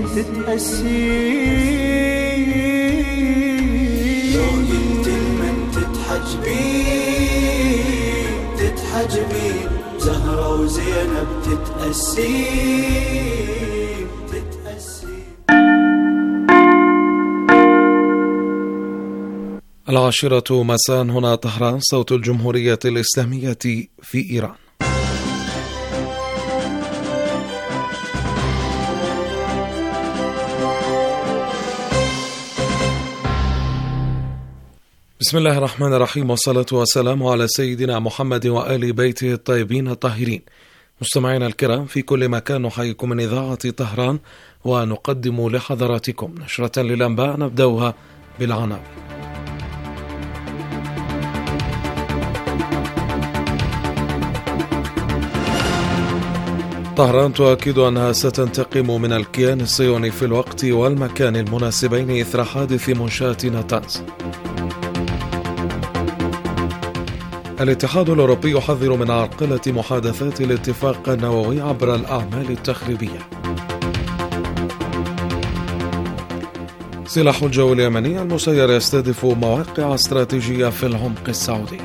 تتأسي، لو قلت لمن تتحجبي زهرة وزينب تتأسي. العاشرة مساء، هنا طهران، صوت الجمهورية الإسلامية في إيران. بسم الله الرحمن الرحيم، والصلاة والسلام على سيدنا محمد وآل بيته الطيبين الطاهرين. مستمعينا الكرام في كل مكان، نحييكم من إذاعة طهران ونقدم لحضراتكم نشرة للأنباء نبدأها بالعناوين. طهران تؤكد أنها ستنتقم من الكيان الصهيوني في الوقت والمكان المناسبين إثر حادث منشأة ناتنز. الاتحاد الأوروبي يحذر من عرقلة محادثات الاتفاق النووي عبر الأعمال التخريبية. سلاح الجو اليمني المسير يستهدف مواقع استراتيجية في العمق السعودي.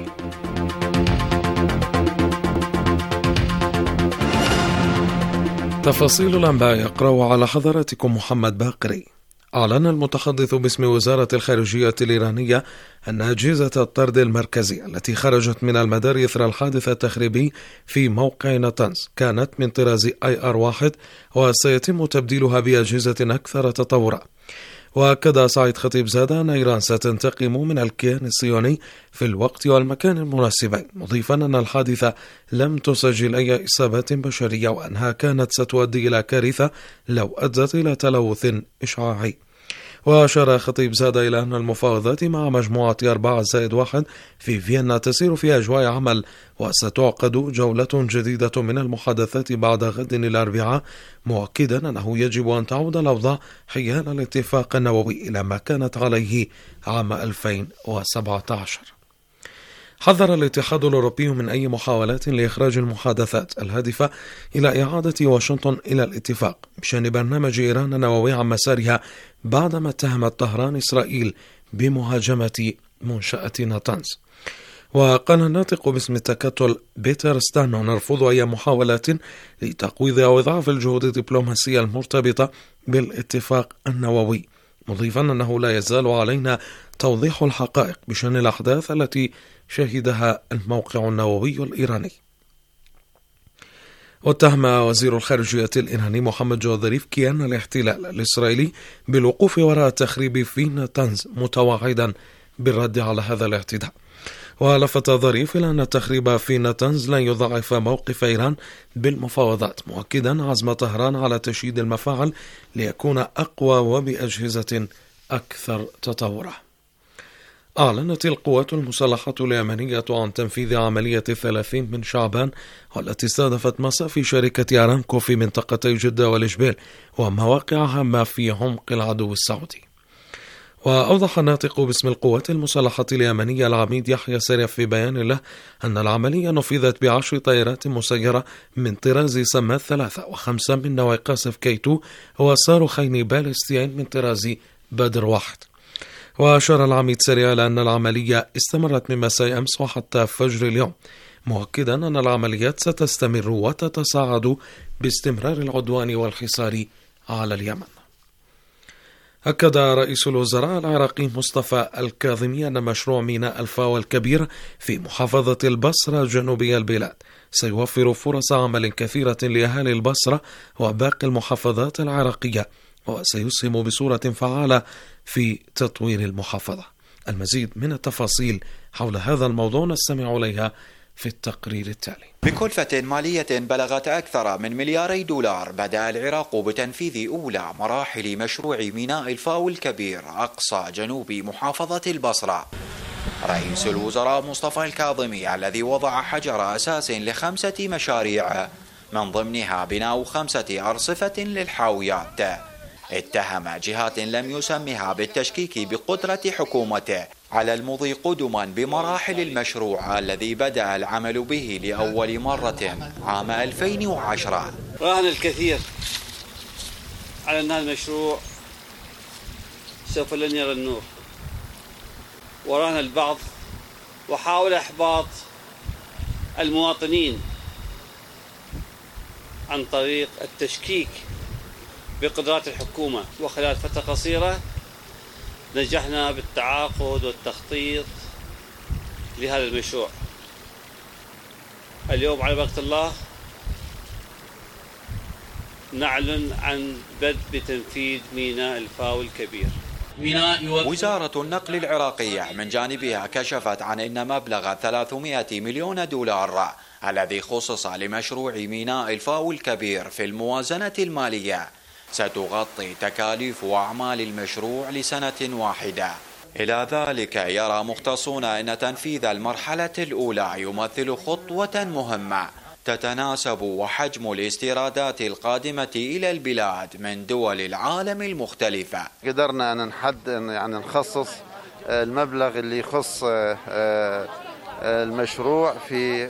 تفاصيل الأنباء يقرأ على حضراتكم محمد باقري. أعلن المتحدث باسم وزارة الخارجية الإيرانية أن أجهزة الطرد المركزية التي خرجت من المدار إثر الحادث التخريبي في موقع ناتنز كانت من طراز IR-1 وسيتم تبديلها بأجهزة أكثر تطورا. وأكد سعيد خطيبزادة أن إيران ستنتقم من الكيان الصهيوني في الوقت والمكان المناسبين، مضيفا أن الحادثة لم تسجل أي إصابات بشرية وأنها كانت ستؤدي إلى كارثة لو أدت إلى تلوث إشعاعي. وأشار خطيبزادة إلى أن المفاوضات مع مجموعة 4+1 في فيينا تسير في أجواء عمل، وستعقد جولة جديدة من المحادثات بعد غد الأربعاء، مؤكدا أنه يجب أن تعود الأوضاع حيال الاتفاق النووي إلى ما كانت عليه عام 2017. حذر الاتحاد الأوروبي من أي محاولات لإخراج المحادثات الهادفة إلى إعادة واشنطن إلى الاتفاق بشأن برنامج إيران النووي عن مسارها بعدما اتهمت طهران إسرائيل بمهاجمة منشأة ناتنز. وقال الناطق باسم التكتل بيتر ستانو: نرفض أي محاولات لتقويض أو إضعاف الجهود الدبلوماسية المرتبطة بالاتفاق النووي، مضيفا أنه لا يزال علينا توضيح الحقائق بشأن الأحداث التي شهدها الموقع النووي الإيراني. واتهم وزير الخارجية الإيراني محمد جواد ظريف كيان الاحتلال الإسرائيلي بالوقوف وراء التخريب في ناتنز، متوعدا بالرد على هذا الاعتداء. ولفت ظريف إلى أن التخريب في ناتنز لن يضعف موقف إيران بالمفاوضات، مؤكدا عزم طهران على تشييد المفاعل ليكون أقوى وبأجهزة أكثر تطورا. أعلنت القوات المسلحة اليمنية عن تنفيذ عملية 30 من شعبان، والتي استهدفت مصافي شركة أرامكو في منطقتي جدة والإجبال ومواقع هامة في عمق العدو السعودي. وأوضح الناطق باسم القوات المسلحة اليمنية العميد يحيى سريف في بيان له أن العملية نفذت ب10 طائرات مسيرة من طراز سمات 3 و5 من نوع قاصف K2 وصاروخين باليستيين من طراز بدر 1. وأشار العميد سريع إلى أن العملية استمرت من مساء أمس وحتى فجر اليوم، مؤكدا أن العمليات ستستمر وتتصاعد باستمرار العدوان والحصار على اليمن. أكد رئيس الوزراء العراقي مصطفى الكاظمي أن مشروع ميناء الفاو الكبير في محافظة البصرة جنوبي البلاد سيوفر فرص عمل كثيرة لأهالي البصرة وباقي المحافظات العراقية، وسيسهم بصورة فعالة في تطوير المحافظة. المزيد من التفاصيل حول هذا الموضوع نستمع إليها في التقرير التالي. بكلفة مالية بلغت أكثر من $2 بدأ العراق بتنفيذ أولى مراحل مشروع ميناء الفاو الكبير أقصى جنوب محافظة البصرة. رئيس الوزراء مصطفى الكاظمي الذي وضع حجر أساس ل5 مشاريع من ضمنها بناء 5 أرصفة للحاويات، اتهم جهات لم يسمها بالتشكيك بقدرة حكومته على المضي قدما بمراحل المشروع الذي بدأ العمل به لأول مرة عام 2010. راهن الكثير على أن هذا المشروع سوف لن يرى النور. ورانا البعض وحاول إحباط المواطنين عن طريق التشكيك بقدرات الحكومة، وخلال فترة قصيرة نجحنا بالتعاقد والتخطيط لهذا المشروع. اليوم على بركة الله نعلن عن بدء بتنفيذ ميناء الفاو الكبير. وزارة النقل العراقية من جانبها كشفت عن أن مبلغ 300 مليون دولار الذي خصص لمشروع ميناء الفاو الكبير في الموازنة المالية ستغطي تكاليف وأعمال المشروع لسنة واحدة. إلى ذلك يرى مختصون أن تنفيذ المرحلة الأولى يمثل خطوة مهمة تتناسب وحجم الاستيرادات القادمة إلى البلاد من دول العالم المختلفة. قدرنا أن نخصص المبلغ اللي يخص المشروع في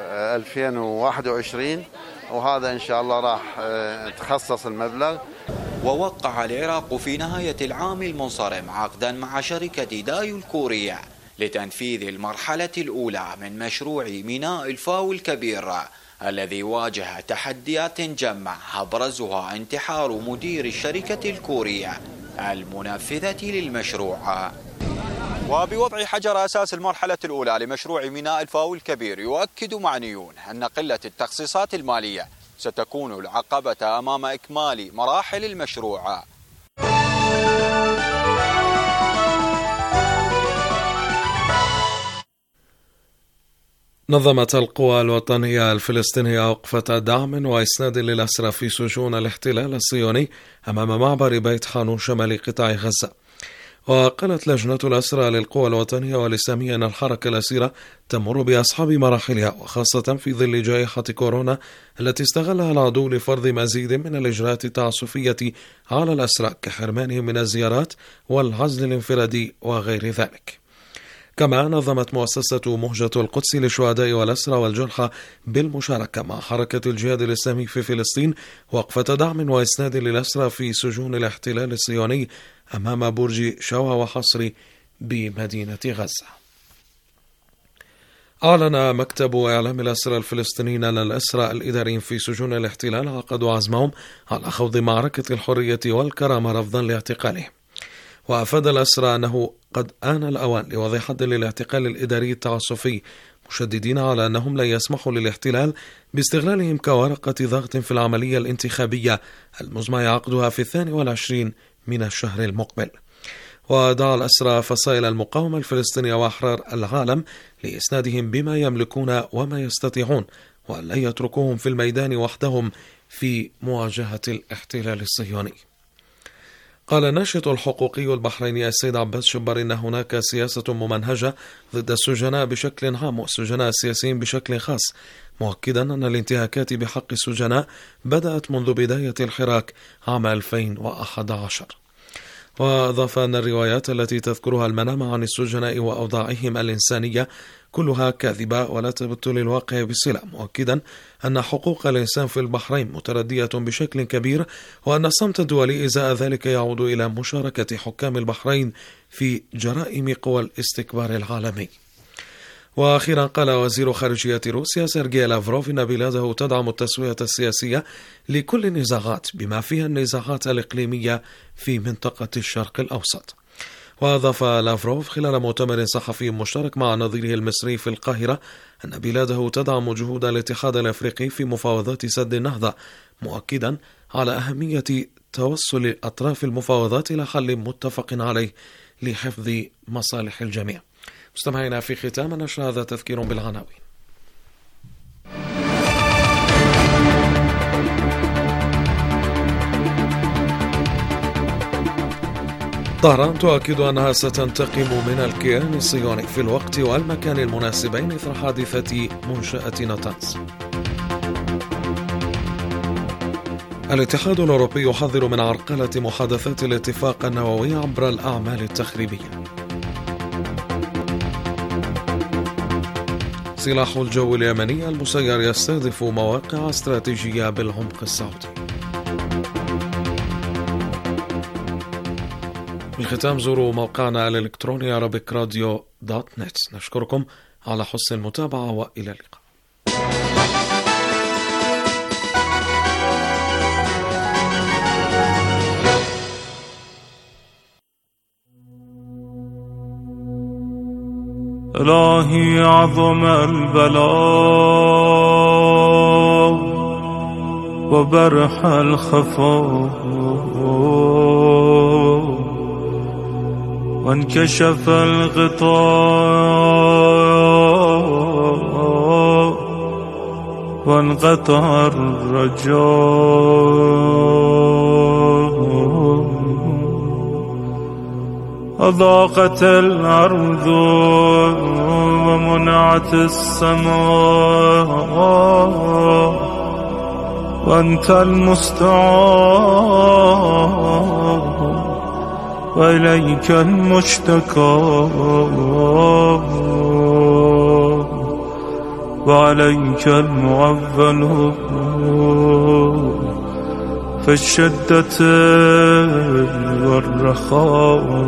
2021، وهذا إن شاء الله راح تخصص المبلغ. ووقع العراق في نهاية العام المنصرم عقدا مع شركة دايو الكورية لتنفيذ المرحلة الأولى من مشروع ميناء الفاو الكبير الذي واجه تحديات جمة أبرزها انتحار مدير الشركة الكورية المنفذة للمشروع. وبوضع حجر أساس المرحلة الأولى لمشروع ميناء الفاو الكبير يؤكد معنيون أن قلة التخصيصات المالية ستكون العقبة أمام إكمال مراحل المشروع. نظمت القوى الوطنية الفلسطينية وقفة دعم وإسناد للأسرى في سجون الاحتلال الصهيوني أمام معبر بيت حانون شمال قطاع غزة. وقالت لجنة الأسرى للقوى الوطنية والإسلامية أن الحركة الأسيرة تمر بأصعب مراحلها، وخاصة في ظل جائحة كورونا التي استغلها العدو لفرض مزيد من الإجراءات التعسفية على الأسرى كحرمانهم من الزيارات والعزل الانفرادي وغير ذلك. كما نظمت مؤسسة مهجة القدس للشهداء والأسرى والجرحى بالمشاركة مع حركة الجهاد الإسلامي في فلسطين وقفة دعم وإسناد للأسرى في سجون الاحتلال الصهيوني أمام برج شوا وحصري بمدينة غزة. أعلن مكتب إعلام الأسرى الفلسطينيين أن الأسرى الإداريين في سجون الاحتلال عقدوا عزمهم على خوض معركة الحرية والكرامة رفضا لاعتقالهم. وأفاد الأسرى أنه قد آن الأوان لوضع حد للاعتقال الإداري التعسفي، مشددين على أنهم لا يسمحوا للاحتلال باستغلالهم كورقة ضغط في العملية الانتخابية المزمع عقدها في 22 من الشهر المقبل. ودعا الأسرى فصائل المقاومة الفلسطينية وأحرار العالم لإسنادهم بما يملكون وما يستطيعون، وأن لا يتركوهم في الميدان وحدهم في مواجهة الاحتلال الصهيوني. قال الناشط الحقوقي البحريني السيد عباس شبر إن هناك سياسة ممنهجة ضد السجناء بشكل عام والسجناء السياسيين بشكل خاص، مؤكدا أن الانتهاكات بحق السجناء بدأت منذ بداية الحراك عام 2011. وأضاف أن الروايات التي تذكرها المنامة عن السجناء وأوضاعهم الإنسانية كلها كاذبة ولا تمثل الواقع بصلة، مؤكدا أن حقوق الإنسان في البحرين متردية بشكل كبير، وأن الصمت الدولي إزاء ذلك يعود إلى مشاركة حكام البحرين في جرائم قوى الاستكبار العالمي. وأخيرا قال وزير خارجية روسيا سيرجي لافروف إن بلاده تدعم التسوية السياسية لكل النزاعات بما فيها النزاعات الإقليمية في منطقة الشرق الأوسط. وأضاف لافروف خلال مؤتمر صحفي مشترك مع نظيره المصري في القاهرة أن بلاده تدعم جهود الاتحاد الأفريقي في مفاوضات سد النهضة، مؤكدا على أهمية توصل الأطراف المفاوضات إلى حل متفق عليه لحفظ مصالح الجميع. مستمعينا، في ختام نشر هذا تذكير بالعناوين. طهران تؤكد أنها ستنتقم من الكيان الصهيوني في الوقت والمكان المناسبين إثر حادثة منشأة ناتنز. الاتحاد الأوروبي يحذر من عرقلة محادثات الاتفاق النووي عبر الأعمال التخريبية. سلاح الجو اليمني المسير يستهدف مواقع استراتيجية بالعمق السعودي. في الختام زوروا موقعنا الإلكتروني arabikradio.net. نشكركم على حسن المتابعة وإلى اللقاء. إلهي عظم البلاء وبرح الخفاء وانكشف الغطاء وانقطع الرجاء أضاقت الأرض ومنعت السماء وأنت المستعان وإليك المشتكى وعليك المعول في الشدة والرخاء.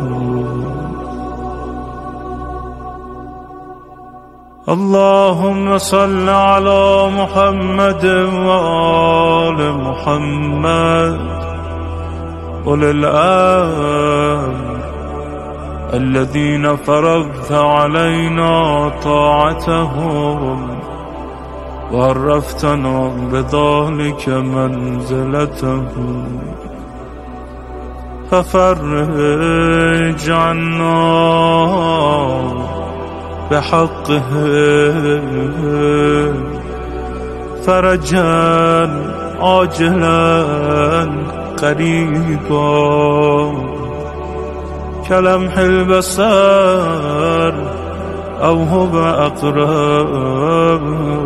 اللهم صل على محمد وآل محمد أولي الأمر الذين فرضت علينا طاعتهم وعرفتنا بذلك منزلتهم ففرج عنا بحقه فرجا عاجلا قريبا كلمح البصر أو هو أقرب.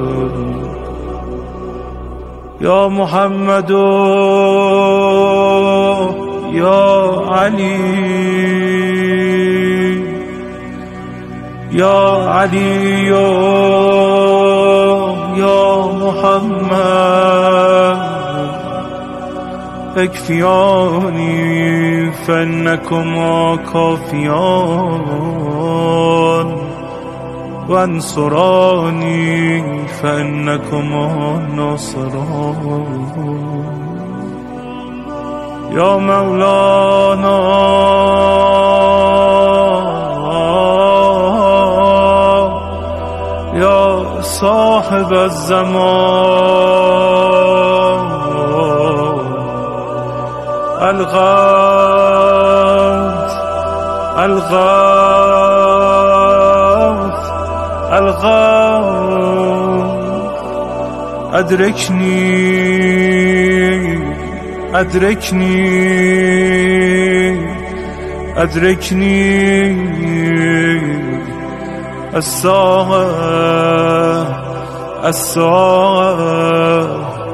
يا محمد يا علي يا علي يا محمد اكفياني فإنكما كافيان وانصراني فإنكما ناصران. يا مولانا يا صاحب الزمان الغوث الغوث الغوث أدركني أدركني أدركني الساعة الساعة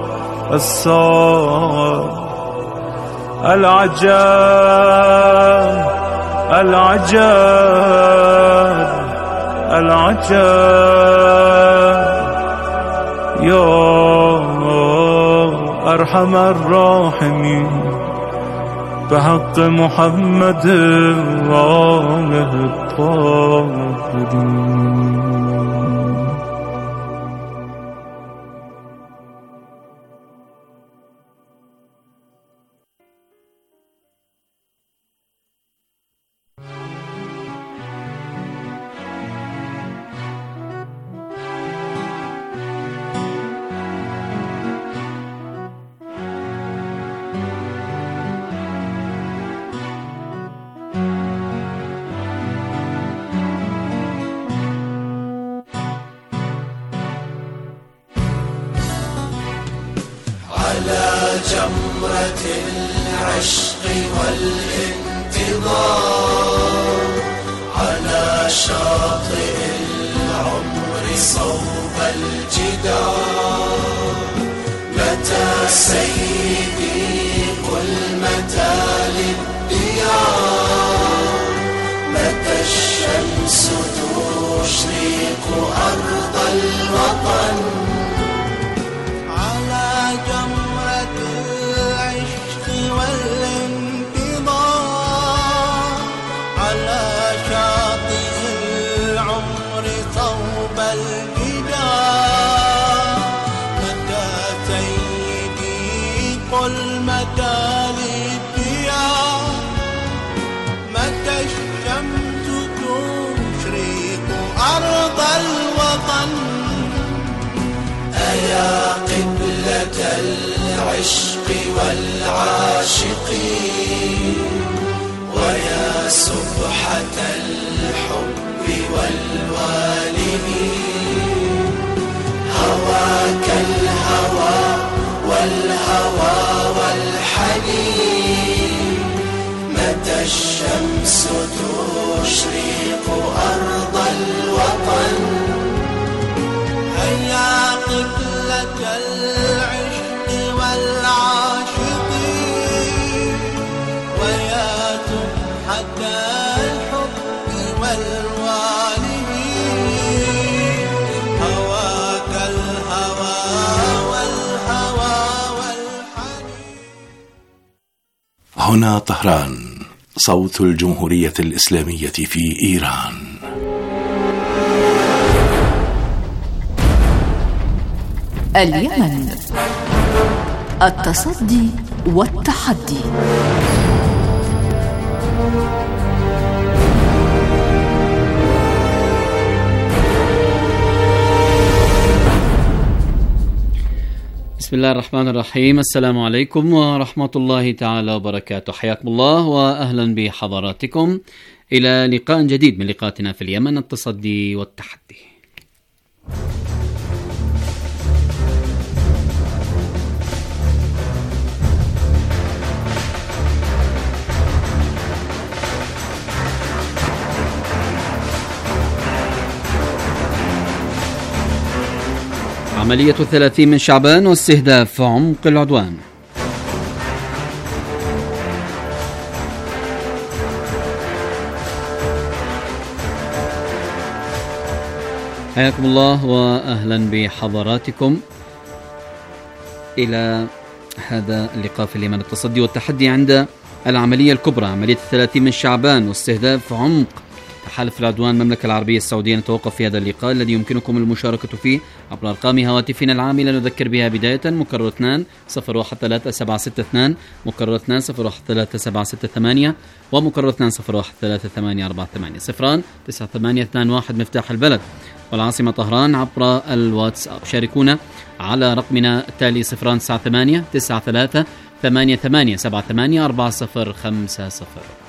الساعة العجاب العجاب العجاب. يا أرحم الراحمين بحق محمد وآله الطاهرين. جمرة العشق والانتظار على شاطئ العمر صوب الجدار. متى سيدي قل متى للديار، متى الشمس تشرق أرض الوطن. العشق والانتظار ويا قبلة العشق والعاشقين ويا سبحة الحب والوالمين هواك الهوى والهوى والحنين متى الشمس تشرق أرض الوطن هيا قبلة العشق والعاشقين ويا سبحة الحب والوالمين هواك الهوى والهوى والحنين. هنا طهران، صوت الجمهورية الإسلامية في إيران. اليمن، التصدي والتحدي. بسم الله الرحمن الرحيم. السلام عليكم ورحمة الله تعالى وبركاته. حياكم الله وأهلا بحضراتكم إلى لقاء جديد من لقاءاتنا في اليمن، التصدي والتحدي. عملية 30 من شعبان واستهداف عمق العدوان. حياكم الله وأهلا بحضراتكم إلى هذا اللقاء في اليمن، التصدي والتحدي عند العملية الكبرى، عملية 30 من شعبان واستهداف عمق تحالف العدوان المملكة العربية السعودية. نتوقف في هذا اللقاء الذي يمكنكم المشاركة فيه عبر أرقام هواتفنا العاملة نذكر بها بداية: مكرر 2 013762 مكرر 2 013768 ومكرر 2 013848 0 9821 مفتاح البلد والعاصمة طهران عبر الواتساب. شاركونا على رقمنا التالي 098 93 88 78 4050.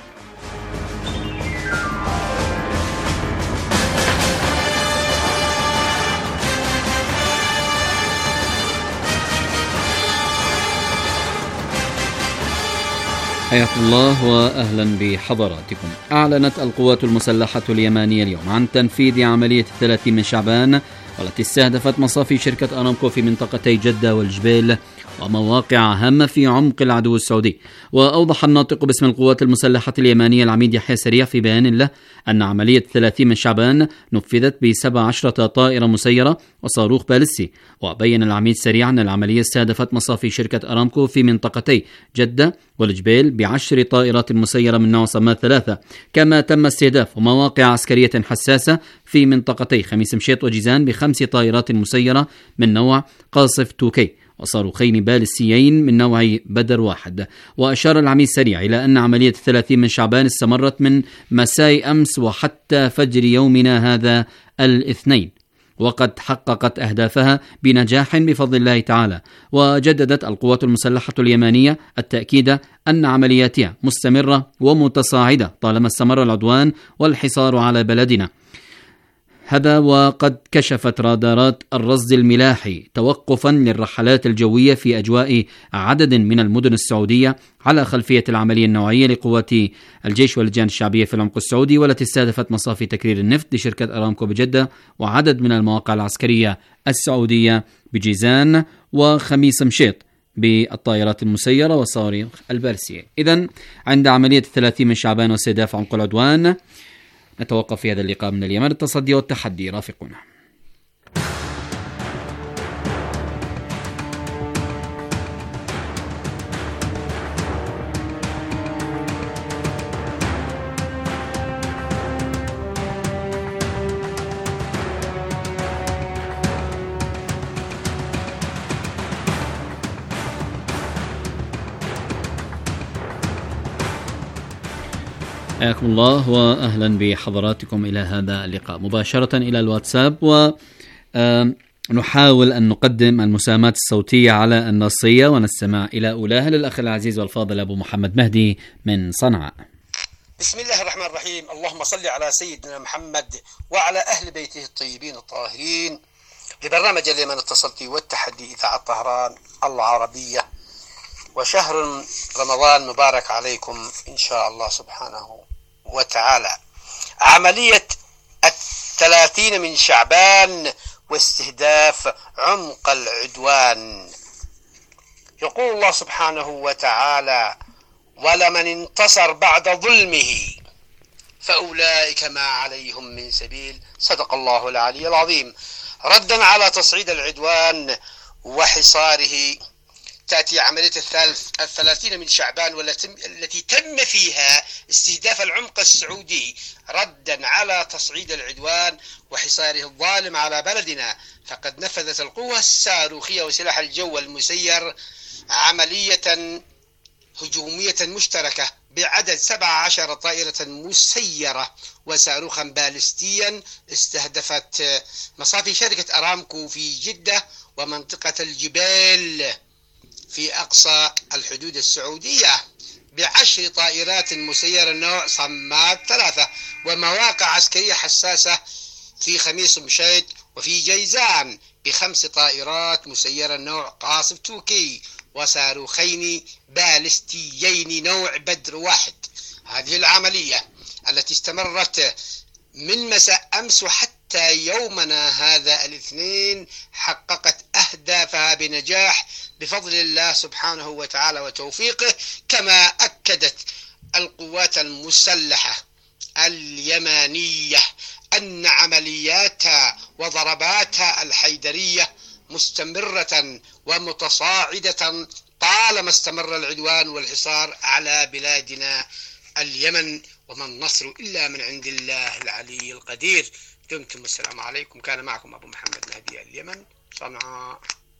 حياكم الله وأهلا بحضراتكم. أعلنت القوات المسلحة اليمانية اليوم عن تنفيذ عملية 30 من شعبان والتي استهدفت مصافي شركة أرامكو في منطقتي جدة والجبيل ومواقع هامة في عمق العدو السعودي. وأوضح الناطق باسم القوات المسلحة اليمانية العميد يحيى سريع في بيان له أن عملية 30 من شعبان نفذت ب17 طائرة مسيرة وصاروخ باليستي. وبين العميد سريع أن العملية استهدفت مصافي شركة أرامكو في منطقتي جدة والجبيل ب10 طائرات مسيرة من نوع صماد 3. كما تم استهداف مواقع عسكرية حساسة في منطقتي خميس مشيط وجيزان ب5 طائرات مسيرة من نوع قاصف 2K وصاروخين باليستيين من نوع بدر 1. وأشار العميد سريع إلى أن عملية 30 من شعبان استمرت من مساء أمس وحتى فجر يومنا هذا الاثنين، وقد حققت أهدافها بنجاح بفضل الله تعالى. وجددت القوات المسلحة اليمانية التأكيد أن عملياتها مستمرة ومتصاعدة طالما استمر العدوان والحصار على بلدنا. هذا وقد كشفت رادارات الرصد الملاحي توقفا للرحلات الجوية في أجواء عدد من المدن السعودية على خلفية العملية النوعية لقوات الجيش واللجان الشعبية في العمق السعودي، والتي استهدفت مصافي تكرير النفط لشركة أرامكو بجدة وعدد من المواقع العسكرية السعودية بجيزان وخميس مشيط بالطائرات المسيرة وصواريخ الباليستية. إذن عند عملية 30 من شعبان واستهداف عمق العدوان نتوقف في هذا اللقاء من اليمن، التصدي والتحدي. رافقونا. حياكم الله وأهلا بحضراتكم إلى هذا اللقاء مباشرة إلى الواتساب. نحاول أن نقدم المساهمات الصوتية على النصية ونستمع إلى أولاها للأخ العزيز والفاضل أبو محمد مهدي من صنعاء. بسم الله الرحمن الرحيم. اللهم صل على سيدنا محمد وعلى أهل بيته الطيبين الطاهرين. ببرنامج اليمن اتصلتي والتحدي إذاعة طهران العربية، وشهر رمضان مبارك عليكم إن شاء الله سبحانه وتعالى. عملية 30 من شعبان واستهداف عمق العدوان. يقول الله سبحانه وتعالى: ولمن انتصر بعد ظلمه فأولئك ما عليهم من سبيل. صدق الله العلي العظيم. ردا على تصعيد العدوان وحصاره، تأتي عملية 30 من شعبان والتي تم فيها استهداف العمق السعودي ردا على تصعيد العدوان وحصاره الظالم على بلدنا. فقد نفذت القوة الصاروخية وسلاح الجو المسير عملية هجومية مشتركة بعدد 17 طائرة مسيرة وصاروخا باليستيا استهدفت مصافي شركة أرامكو في جدة ومنطقة الجبال في أقصى الحدود السعودية ب10 طائرات مسيرة نوع صماد 3 ومواقع عسكرية حساسة في خميس مشيط وفي جيزان ب5 طائرات مسيرة نوع قاصف توكي وصاروخين باليستيين نوع بدر 1. هذه العملية التي استمرت من مساء أمس وحتى يومنا هذا الاثنين حققت أهدافها بنجاح بفضل الله سبحانه وتعالى وتوفيقه، كما أكدت القوات المسلحة اليمانية أن عملياتها وضرباتها الحيدرية مستمرة ومتصاعدة طالما استمر العدوان والحصار على بلادنا اليمن، وما النصر إلا من عند الله العلي القدير. دمتم السلام عليكم. كان معكم أبو محمد مهدي، اليمن، صنعاء.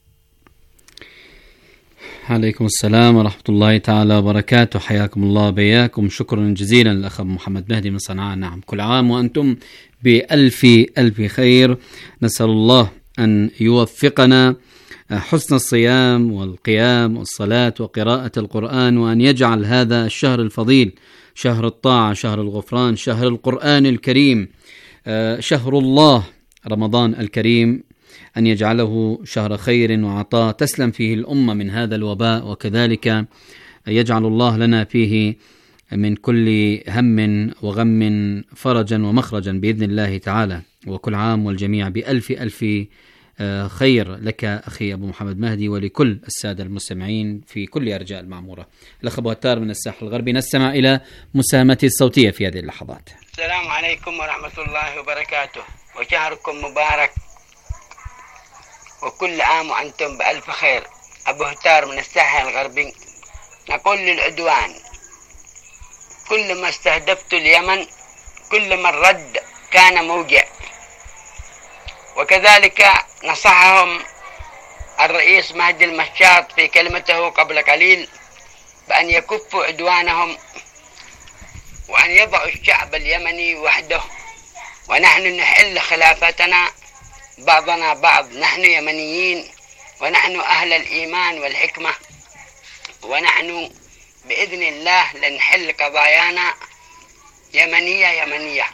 عليكم السلام ورحمة الله تعالى وبركاته. حياكم الله بياكم. شكرا جزيلا للأخ محمد مهدي من صنعاء. نعم، كل عام وأنتم بألف خير. نسأل الله أن يوفقنا حسن الصيام والقيام والصلاة وقراءة القرآن، وأن يجعل هذا الشهر الفضيل شهر الطاعة، شهر الغفران، شهر القرآن الكريم، شهر الله رمضان الكريم، أن يجعله شهر خير وعطاء تسلم فيه الأمة من هذا الوباء، وكذلك يجعل الله لنا فيه من كل هم وغم فرجا ومخرجا بإذن الله تعالى. وكل عام والجميع بألف خير لك أخي أبو محمد مهدي ولكل السادة المستمعين في كل أرجاء المعمورة. الأخ أبو هتار من الساحل الغربي، نستمع إلى مساهمته الصوتية في هذه اللحظات. السلام عليكم ورحمة الله وبركاته، وشهركم مبارك وكل عام وأنتم بألف خير. أبو هتار من الساحل الغربي. نقول للعدوان: كل ما استهدفت اليمن كل ما الرد كان موجع. وكذلك نصحهم الرئيس مهدي المشاط في كلمته قبل قليل بأن يكفوا عدوانهم وأن يضعوا الشعب اليمني وحده، ونحن نحل خلافتنا بعضنا بعض. نحن يمنيين ونحن أهل الإيمان والحكمة، ونحن بإذن الله لنحل قضايانا يمنية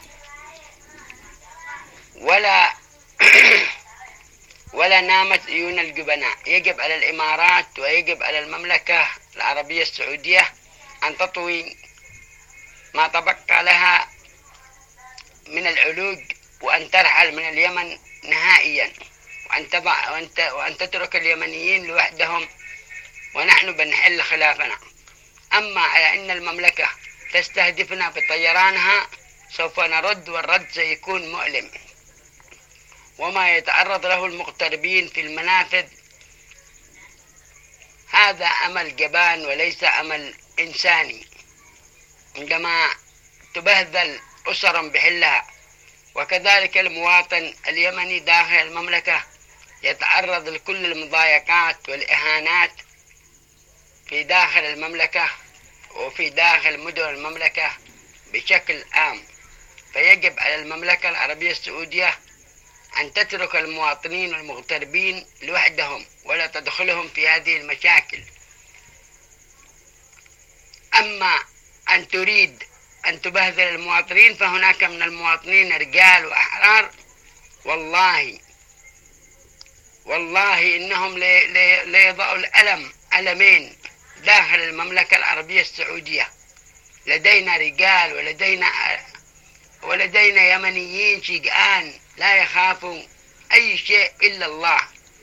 ولا نامت عيون الجبناء. يجب على الإمارات ويجب على المملكة العربية السعودية أن تطوي ما تبقى لها من العلوج وأن ترحل من اليمن نهائيا، وأن تترك اليمنيين لوحدهم، ونحن بنحل خلافنا. أما على أن المملكة تستهدفنا بطيرانها سوف نرد، والرد سيكون مؤلم. وما يتعرض له المغتربين في المنافذ هذا أمل جبان وليس أمل إنساني. عندما تبهذل أسرا بحلها، وكذلك المواطن اليمني داخل المملكة يتعرض لكل المضايقات والإهانات في داخل المملكة وفي داخل مدن المملكة بشكل عام. فيجب على المملكة العربية السعودية أن تترك المواطنين المغتربين لوحدهم ولا تدخلهم في هذه المشاكل. أما أن تريد أن تبهذل المواطنين فهناك من المواطنين رجال وأحرار والله إنهم ليضعوا ألمين داخل المملكة العربية السعودية. لدينا رجال ولدينا يمنيين شجعان لا يخافوا أي شيء إلا الله.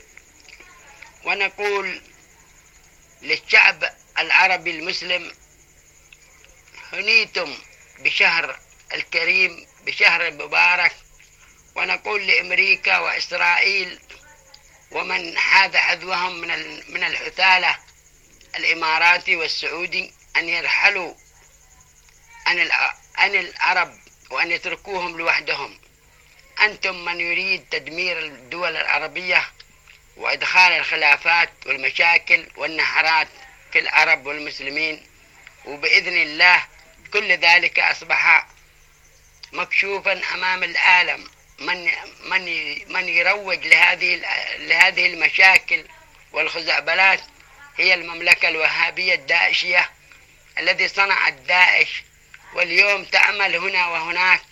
ونقول للشعب العربي المسلم: هنيتم بشهر الكريم، بشهر المبارك. ونقول لأمريكا وإسرائيل ومن حاذ حذوهم من الحثالة الإماراتي والسعودي أن يرحلوا عن العرب وأن يتركوهم لوحدهم. أنتم من يريد تدمير الدول العربية وإدخال الخلافات والمشاكل والنحرات في العرب والمسلمين، وبإذن الله كل ذلك أصبح مكشوفا أمام العالم. من يروج لهذه المشاكل والخزعبلات هي المملكة الوهابية الداعشية الذي صنعت داعش، واليوم تعمل هنا وهناك،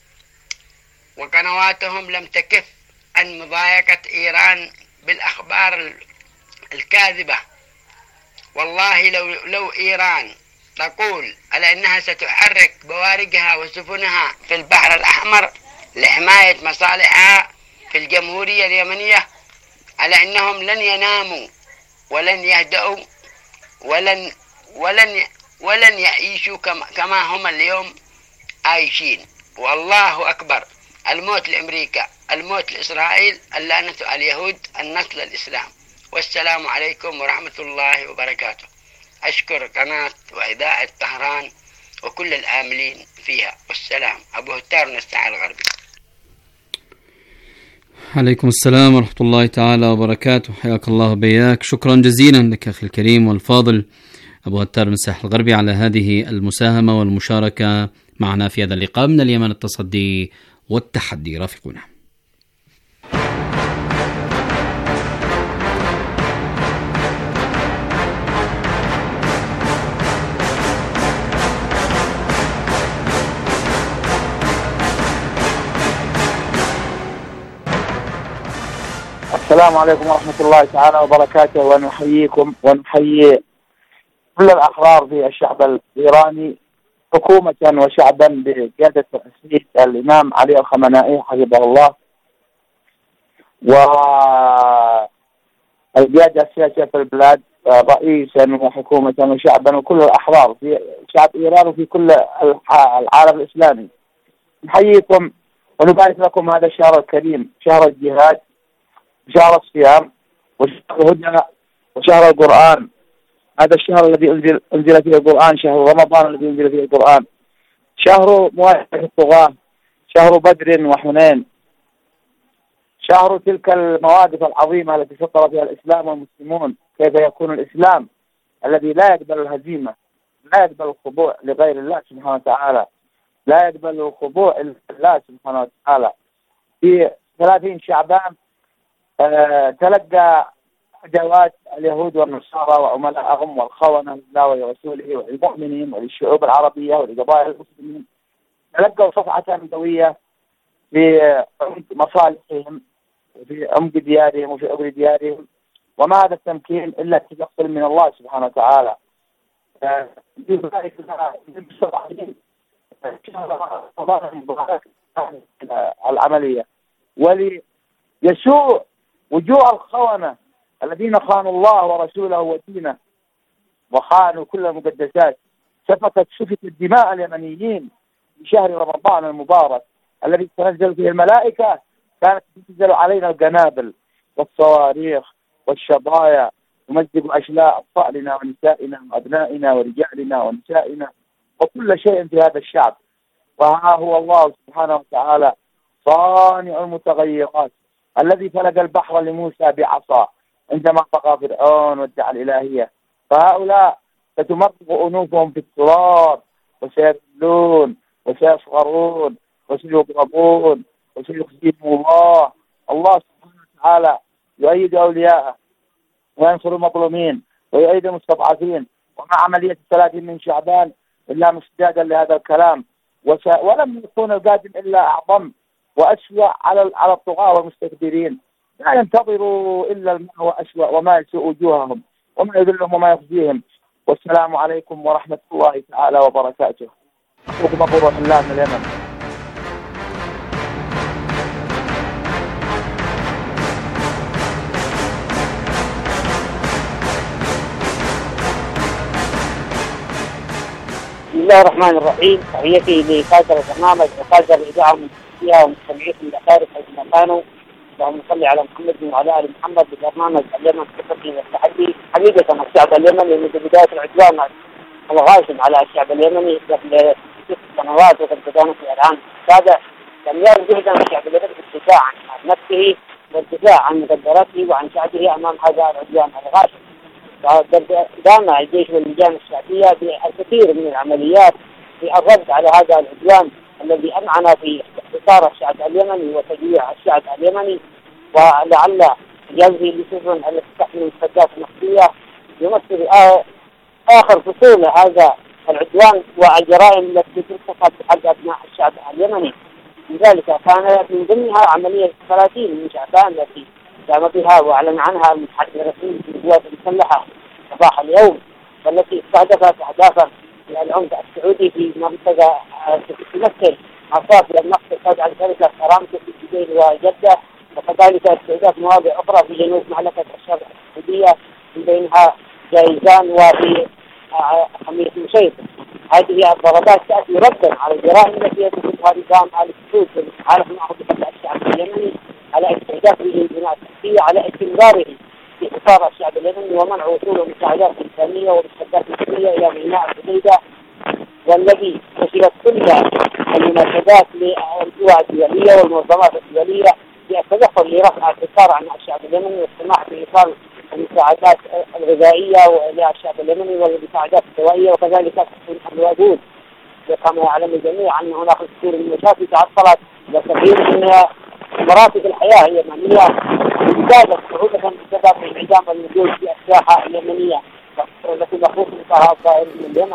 وقنواتهم لم تكف عن مضايقة إيران بالأخبار الكاذبة. والله لو إيران تقول على أنها ستحرك بوارقها وسفنها في البحر الأحمر لحماية مصالحها في الجمهورية اليمنية، على أنهم لن يناموا ولن يهدأوا ولن يعيشوا كما هم اليوم عايشين. والله أكبر. الموت لأمريكا، الموت لإسرائيل، اللعنة على اليهود، النصر للإسلام. والسلام عليكم ورحمة الله وبركاته. أشكر قناة وإذاعة طهران وكل العاملين فيها، والسلام. أبو هتار من الساحل الغربي. عليكم السلام ورحمة الله تعالى وبركاته. حياك الله بياك. شكرا جزيلا لك أخي الكريم والفاضل أبو هتار من الساحل الغربي على هذه المساهمة والمشاركة معنا في هذا اللقاء من اليمن، التصدي والتحدي. رافقونا. السلام عليكم ورحمة الله تعالى وبركاته، ونحييكم ونحيي كل الأحرار في الشعب الإيراني حكومة وشعبا بقيادة السيد الإمام علي الخمنائي حفظه الله، والقيادة السياسية في البلاد رئيسا وحكومة وشعبا وكل الأحرار في شعب إيران وفي كل العالم الإسلامي. نحييكم ونبارك لكم هذا الشهر الكريم، شهر الجهاد، شهر الصيام، وشهر الهدى، وشهر القرآن. هذا الشهر الذي أنزل فيه القرآن، شهر رمضان الذي أنزل فيه القرآن، شهر مواجهة الطغاة، شهر بدر وحنين، شهر تلك المواقف العظيمة التي سطر فيها الإسلام والمسلمون. كيف يكون الإسلام الذي لا يقبل الهزيمة، لا يقبل الخضوع لغير الله سبحانه وتعالى، لا يقبل الخضوع لله سبحانه وتعالى. في 30 شعبان تلقى عداوات اليهود والنصارى وعملائهم والخونة لله ولرسوله وللمؤمنين وللشعوب العربية ولقبائل المسلمين، تلقوا صفعة قوية في عمق مصالحهم وفي عمق ديارهم وفي عبر ديارهم، وما هذا التمكين إلا تدخل من الله سبحانه وتعالى. العملية وليسوء وجوه الخونة الذين خانوا الله ورسوله ودينه وخانوا كل المقدسات. سفكت الدماء اليمنيين في شهر رمضان المبارك الذي تنزل فيه الملائكة، كانت تنزل علينا القنابل والصواريخ والشظايا، تمزق أشلاء أطفالنا ونسائنا وأبنائنا ورجالنا ونسائنا وكل شيء في هذا الشعب. وها هو الله سبحانه وتعالى صانع المتغيرات الذي فلق البحر لموسى بعصا عندما طغى فرعون وادعى الإلهية. فهؤلاء ستمرغ أنوفهم في التراب وسيذلون وسيصغرون وسيضربون وسيخزيهم الله الله سبحانه وتعالى يؤيد أولياءه وينصر المظلومين ويؤيد المستضعفين. ومع عملية 30 من شعبان إلا مستعدا لهذا الكلام، ولم يكون القادم إلا أعظم وأسوأ على الطغاة والمستكبرين. لا ينتظروا إلا الماء وأسوأ وما يسوء وجوههم وما يذلهم وما يخزيهم. والسلام عليكم ورحمة الله تعالى وبركاته. أخوكم أبو روح الله من اليمن. بسم الله الرحمن الرحيم. تحياتي لكادر البرنامج وكادر الإذاعة المستمعين والمستمعين من الأخارج حيثما كانوا. اللهم صل على محمد وعلى آل محمد. ببرنامج اليمن التحدي والتحدي. حقيقة الشعب اليمني منذ بداية العدوان الغاشم على الشعب اليمني قبل 6 سنوات وقد بدأنا في العام السابع، لم يرد جهدا الشعب اليمني في الدفاع عن نفسه والدفاع عن مقدراته وعن شعبه أمام هذا العدوان الغاشم. قام الجيش واللجان الشعبية بالكثير من العمليات في الرد على هذا العدوان الذي أمعن في احتصار الشعب اليمني وتجويع الشعب اليمني، ولعل جهازه لسفن التي تحمل مسدات نفطية يمثل آخر فصول هذا العدوان والجرائم التي ترتكب بحق أبناء الشعب اليمني. لذلك كان من ضمنها عملية 30 من شعبان التي قام بها وأعلن عنها المتحدث الرسمي في القوات المسلحة صباح اليوم، والتي استهدفت أهدافا العمدة السعودي في منطقة تمثل مصافي النفط تابعة لشركة أرامكو في جديد وجدة، وكذلك استهداف مواضع أخرى في جنوب مملكة الشرق السعودية من بينها جايزان وفي خميس مشيط. هذه الضربات تأتي ردا على الجرائم التي يرتكبها نظام آل سعود والتحالف معه بقتل الشعب اليمني على استهدافه للبناء التحتية، على استمراره في حصار الشعب اليمني ومنع وصول المساعدات الإنسانية والمساعدات الإنسانية إلى ميناء الحديدة، والذي نشرت كل المناشدات للقوى الدولية والمنظمات الدولية بالتدخل لرفع الحصار عن الشعب اليمني والسماح بإيصال المساعدات الغذائية للشعب اليمني والمساعدات الدوائية، وكذلك تحسين الوجود. كما يعلم الجميع أن هناك كثير من المشاكل تعطلت وكثير من مرافق الحياة اليمنية زادت صعوبة بسبب انعدام الوجود في الساحة اليمنية التي تخص منطقة الظاهر من اليمن.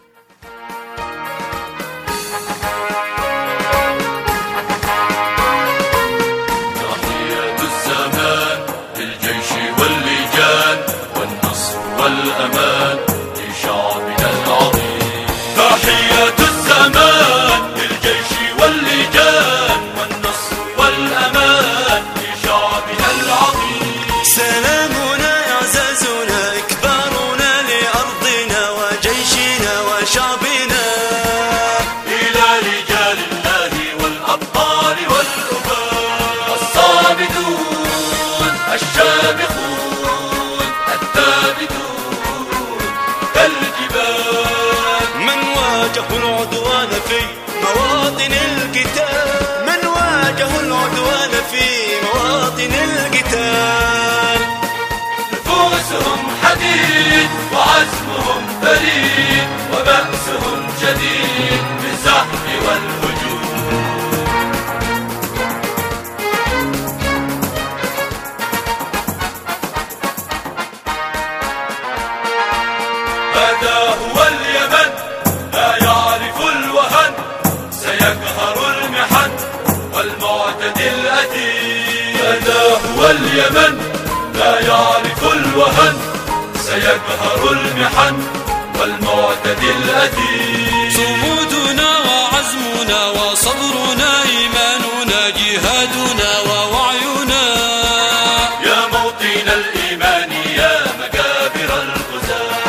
تحية الزمان للجيش واللجان والنصر والأمان لشعبنا العظيم. تحية الزمان للجيش واللجان والنصر والأمان لشعبنا العظيم. سلامنا إعزازنا إكبارنا لأرضنا وجيشنا وشعبنا إلى رجال الله والأبطال والأباء الصامدون الشامخون الثابتون كالجبال من واجهوا العدوان في مواطن القتال، من واجهوا العدوان في مواطن القتال. نفوسهم حديد وعزمهم فريد وبأسهم شديد بالزحف والهجوم. هذا هو اليمن لا يعرف الوهن، سيقهر المحن والمعتدي الأثيم. هذا هو اليمن لا يعرف الوهن، سيقهر المحن والمعتدي الأثيم. صمودنا وعزمنا وصبرنا إيماننا جهادنا ووعينا يا موطن الإيمان يا مكابر الغزاة.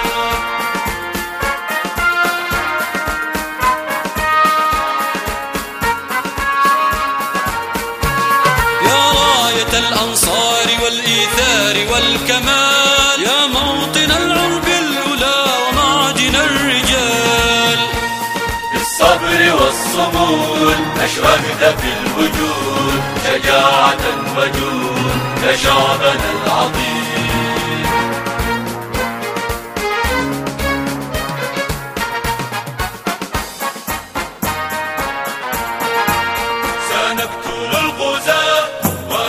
يا راية الأنصار والإيثار والكمال، يا موطن العرب الأولى ومعدن الرجال. بالصبر والصمود أشرقت في الوجود شجاعة وجود لشعبنا العظيم. سنقتل الغزاة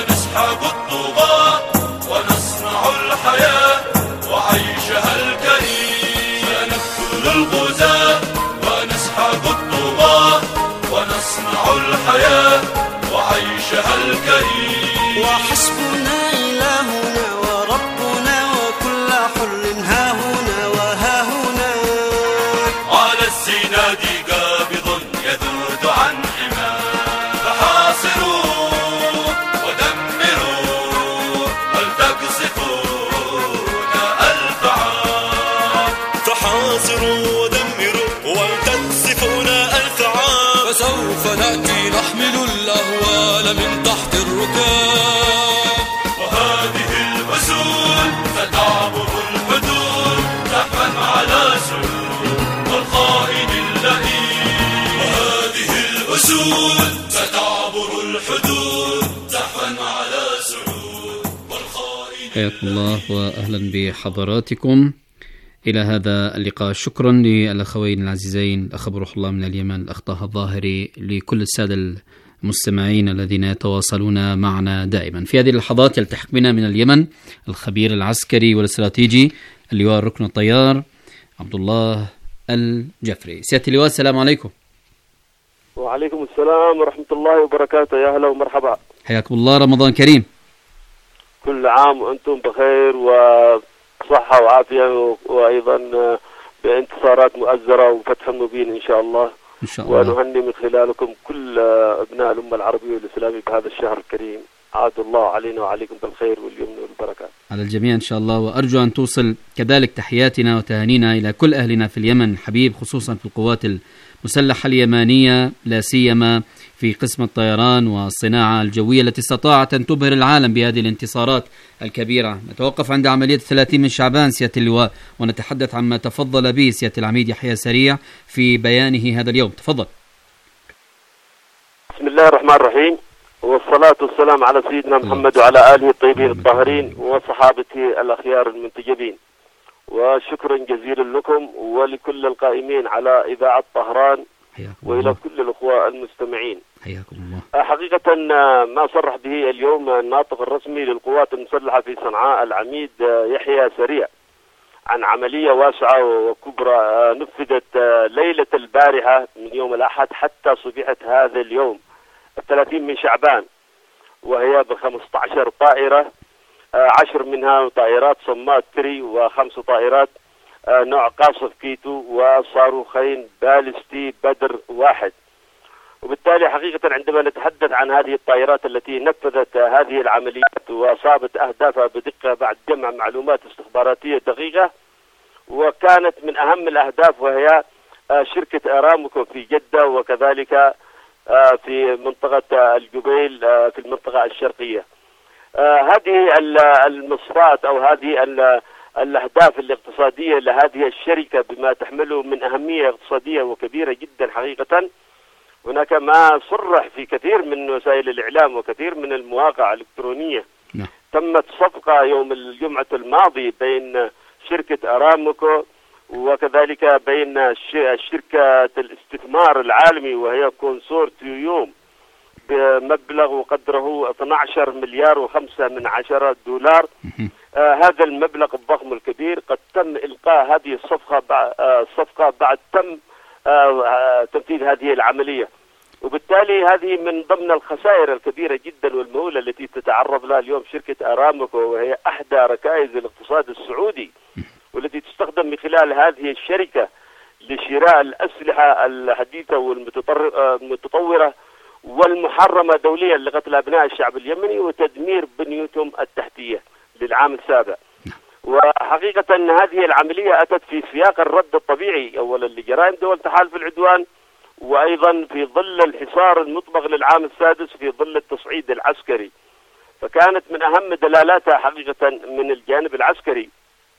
الحياة وعيشها الكريم. وحسبنا إلهنا وربنا وكل حر هاهنا وهاهنا. على الزناد قابض يذود عن حماه، فحاصروا ودمروا ولتقصفون ألف عام. فحاصروا ودمروا ولتقصفون ألف عام. فسوف نأتي نحمل الأهوال من تحت الركاب. وهذه الأسود ستعبر الحدود زحفا على سعود والخائن اللئيم. وهذه الأسود ستعبر الحدود زحفا على سعود والخائن. حياكم الله وأهلا بحضراتكم إلى هذا اللقاء. شكرا للأخوين العزيزين الأخ أبو روح الله من اليمن، الأخ طه الظاهري، لكل السادة المستمعين الذين يتواصلون معنا دائما. في هذه اللحظات يلتحق بنا من اليمن الخبير العسكري والاستراتيجي اللواء ركن الطيار عبد الله الجفري. سيادة اللواء السلام عليكم. وعليكم السلام ورحمة الله وبركاته. يا هلا ومرحبا. حياكم الله، رمضان كريم. كل عام وأنتم بخير وصحة وعافية، وأيضا بانتصارات مؤزرة وفتح مبين إن شاء الله. إن شاء الله. ونهني من خلالكم كل أبناء الأمة العربية والإسلامية بهذا الشهر الكريم. عاد الله علينا وعليكم بالخير واليمن والبركات على الجميع إن شاء الله. وأرجو أن توصل كذلك تحياتنا وتهانينا إلى كل أهلنا في اليمن الحبيب، خصوصا في القوات المسلحة اليمانية، لا سيما في قسم الطيران والصناعة الجوية التي استطاعت أن تبهر العالم بهذه الانتصارات الكبيرة. نتوقف عند عملية 30 من شعبان سيادة اللواء، ونتحدث عما تفضل به سيادة العميد يحيى سريع في بيانه هذا اليوم. تفضل. بسم الله الرحمن الرحيم، والصلاة والسلام على سيدنا محمد وعلى آله الطيبين الطاهرين وصحابته الأخيار المنتجبين. وشكرا جزيلا لكم ولكل القائمين على إذاعة طهران وإلى كل الأخوة المستمعين. حياكم الله. حقيقة ما صرح به اليوم الناطق الرسمي للقوات المسلحة في صنعاء العميد يحيى سريع عن عملية واسعة وكبرى نفذت ليلة البارحة من يوم الأحد حتى صبيحة هذا اليوم 30 من شعبان، وهي ب15 طائرة، 10 منها طائرات صمات تري، و5 طائرات نوع قاصف كيتو، وصاروخين بالستي بدر 1. وبالتالي حقيقة عندما نتحدث عن هذه الطائرات التي نفذت هذه العمليات وأصابت أهدافها بدقة بعد جمع معلومات استخباراتية دقيقة، وكانت من أهم الأهداف وهي شركة أرامكو في جدة، وكذلك في منطقة الجبيل في المنطقة الشرقية. هذه المصفات أو هذه الأهداف الاقتصادية لهذه الشركة بما تحمله من أهمية اقتصادية وكبيرة جدا حقيقة. هناك ما صرح في كثير من وسائل الإعلام وكثير من المواقع الإلكترونية. تمت صفقة يوم الجمعة الماضي بين شركة أرامكو وكذلك بين شركة الاستثمار العالمي وهي كونسورتيوم بمبلغ وقدره 12 مليار و5 دولار. هذا المبلغ الضخم الكبير قد تم إلقاء هذه الصفقة بعد تم تنفيذ هذه العملية، وبالتالي هذه من ضمن الخسائر الكبيرة جدا والمهولة التي تتعرض لها اليوم شركة أرامكو، وهي أحدى ركائز الاقتصاد السعودي، والتي تستخدم من خلال هذه الشركة لشراء الأسلحة الحديثة والمتطورة والمحرمة دوليا لقتل أبناء الشعب اليمني وتدمير بنيتهم التحتية للعام السابع. وحقيقة أن هذه العملية أتت في سياق الرد الطبيعي أولا لجرائم دول تحالف العدوان، وأيضا في ظل الحصار المطبق للعام السادس في ظل التصعيد العسكري. فكانت من أهم دلالاتها حقيقة من الجانب العسكري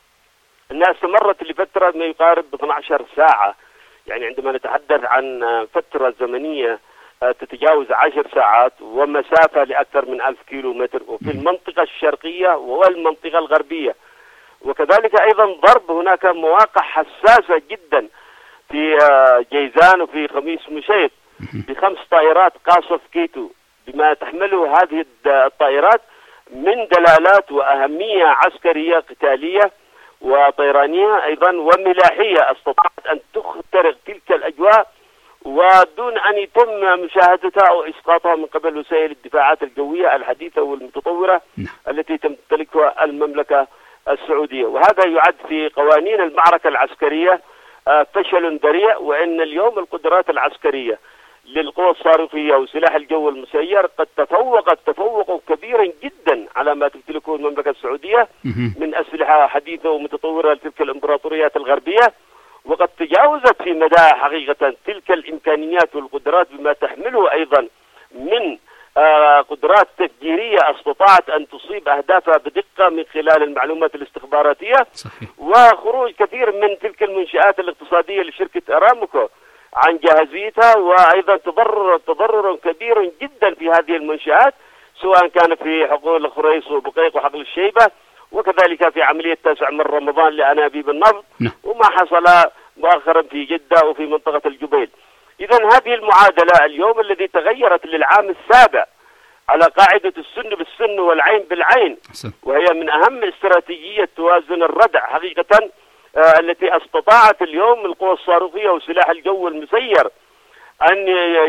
أنها استمرت لفترة ما يقارب 12 ساعة، يعني عندما نتحدث عن فترة زمنية تتجاوز 10 ساعات ومسافة لأكثر من 1000 كيلومتر، وفي المنطقة الشرقية والمنطقة الغربية. وكذلك أيضا ضرب هناك مواقع حساسة جدا في جيزان وفي خميس مشيط ب5 طائرات قاصف كيتو، بما تحمله هذه الطائرات من دلالات وأهمية عسكرية قتالية وطيرانية أيضا وملاحية، استطاعت أن تخترق تلك الأجواء ودون أن يتم مشاهدتها أو إسقاطها من قبل وسائل الدفاعات الجوية الحديثة والمتطورة التي تمتلكها المملكة السعودية. وهذا يعد في قوانين المعركة العسكرية فشل ذريع، وإن اليوم القدرات العسكرية للقوى الصاروخية وسلاح الجو المسير قد تفوقت تفوقا كبيرا جدا على ما تمتلكه المملكة السعودية من أسلحة حديثة ومتطورة لتلك الإمبراطوريات الغربية، وقد تجاوزت في مدى حقيقة تلك الإمكانيات والقدرات بما تحمله أيضا من قدرات تفجيرية استطاعت أن تصيب أهدافها بدقة من خلال المعلومات الاستخباراتية. صحيح. وخروج كثير من تلك المنشآت الاقتصادية لشركة أرامكو عن جاهزيتها، وأيضا تضرر كبير جدا في هذه المنشآت، سواء كان في حقول الخريص وبقيق وحقل الشيبة، وكذلك في عملية 9 من رمضان لأنابيب النفط، وما حصل مؤخرا في جدة وفي منطقة الجبيل. إذا هذه المعادلة اليوم الذي تغيرت للعام السابع على قاعدة السن بالسن والعين بالعين، وهي من أهم استراتيجية توازن الردع حقيقة التي استطاعت اليوم القوى الصاروخية وسلاح الجو المسير أن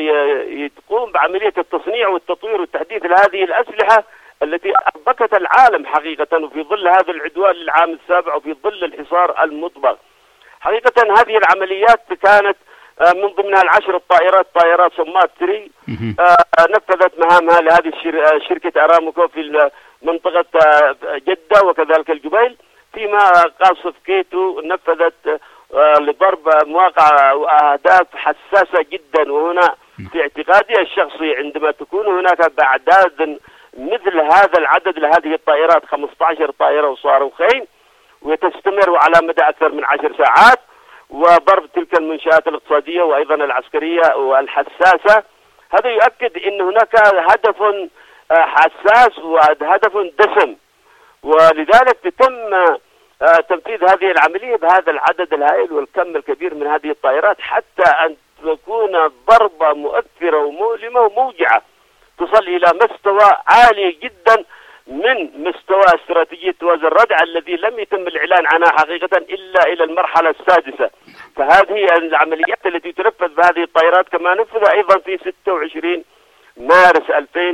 تقوم بعملية التصنيع والتطوير والتحديث لهذه الأسلحة التي أربكت العالم حقيقة، وفي ظل هذا العدوان للعام السابع وفي ظل الحصار المطبق. حقيقة هذه العمليات كانت من ضمنها 10 طائرات صمات 3 نفذت مهامها لهذه شركة أرامكو في منطقة جدة وكذلك الجبيل، فيما قاصف كيتو نفذت لضرب مواقع وأهداف حساسة جدا. وهنا في اعتقادي الشخصي عندما تكون هناك أعداد مثل هذا العدد لهذه الطائرات 15 طائرة وصاروخين وتستمر على مدى أكثر من 10 ساعات، وضرب تلك المنشآت الاقتصادية وأيضا العسكرية والحساسة، هذا يؤكد أن هناك هدف حساس وهدف دسم، ولذلك تتم تنفيذ هذه العملية بهذا العدد الهائل والكم الكبير من هذه الطائرات، حتى أن تكون ضربة مؤثرة ومؤلمة وموجعة تصل إلى مستوى عالي جدا من مستوى استراتيجية توازن الردع الذي لم يتم الإعلان عنها حقيقة إلا إلى المرحلة السادسة. فهذه العمليات التي تنفذ بهذه الطائرات كما نفذ أيضا في 26 مارس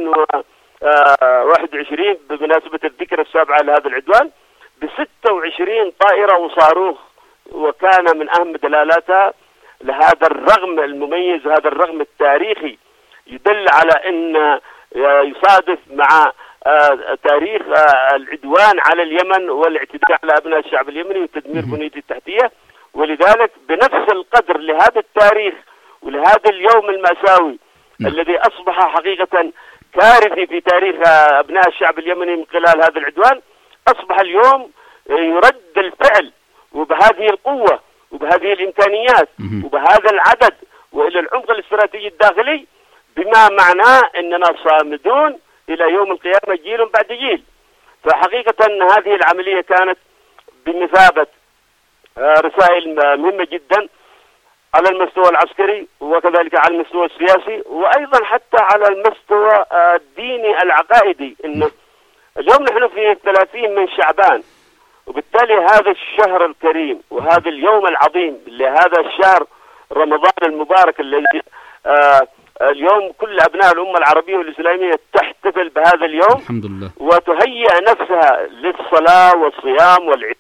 2021 بمناسبة الذكرى السابعة لهذا العدوان ب26 طائرة وصاروخ، وكان من أهم دلالاتها لهذا الرغم المميز وهذا الرغم التاريخي يدل على أن يصادف مع تاريخ العدوان على اليمن والاعتداء على أبناء الشعب اليمني وتدمير بنيته التحتية، ولذلك بنفس القدر لهذا التاريخ ولهذا اليوم المأساوي الذي أصبح حقيقة كارثي في تاريخ أبناء الشعب اليمني من خلال هذا العدوان، أصبح اليوم يرد الفعل وبهذه القوة وبهذه الإمكانيات وبهذا العدد وإلى العمق الاستراتيجي الداخلي، بما معناه أننا صامدون إلى يوم القيامة جيل بعد جيل. فحقيقة هذه العملية كانت بمثابة رسائل مهمة جدا على المستوى العسكري وكذلك على المستوى السياسي وأيضا حتى على المستوى الديني العقائدي. إنه اليوم نحن في 30 من شعبان، وبالتالي هذا الشهر الكريم وهذا اليوم العظيم لهذا الشهر رمضان المبارك الذي اليوم كل أبناء الأمة العربية والإسلامية تحتفل بهذا اليوم الحمد لله، وتهيئ نفسها للصلاة والصيام والعيد،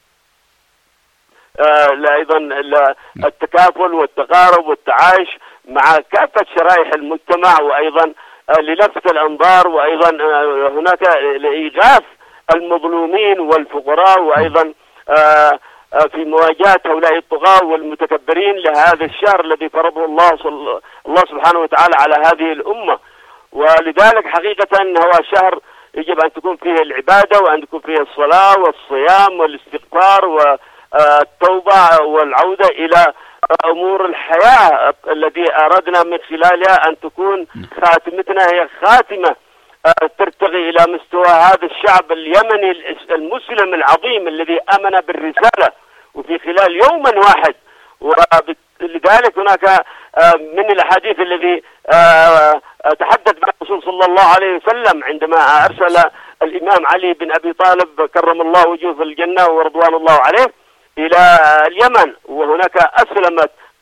أيضا التكافل والتقارب والتعايش مع كافة شرائح المجتمع، وأيضا للفت الأنظار، وأيضا هناك لإيغاث المظلومين والفقراء، وأيضا في مواجهة هؤلاء الطغاة والمتكبرين لهذا الشهر الذي فرضه الله سبحانه وتعالى على هذه الأمة. ولذلك حقيقة هو شهر يجب أن تكون فيه العبادة وأن تكون فيه الصلاة والصيام والاستغفار والتوبة والعودة إلى أمور الحياة الذي أردنا من خلالها أن تكون خاتمتنا هي خاتمة ترتقي إلى مستوى هذا الشعب اليمني المسلم العظيم الذي آمن بالرسالة وفي خلال يوم واحد. ولذلك هناك من الأحاديث الذي تحدث بها الرسول صلى الله عليه وسلم عندما أرسل الإمام علي بن أبي طالب كرم الله وجهه في الجنة ورضوان الله عليه إلى اليمن، وهناك أسلمت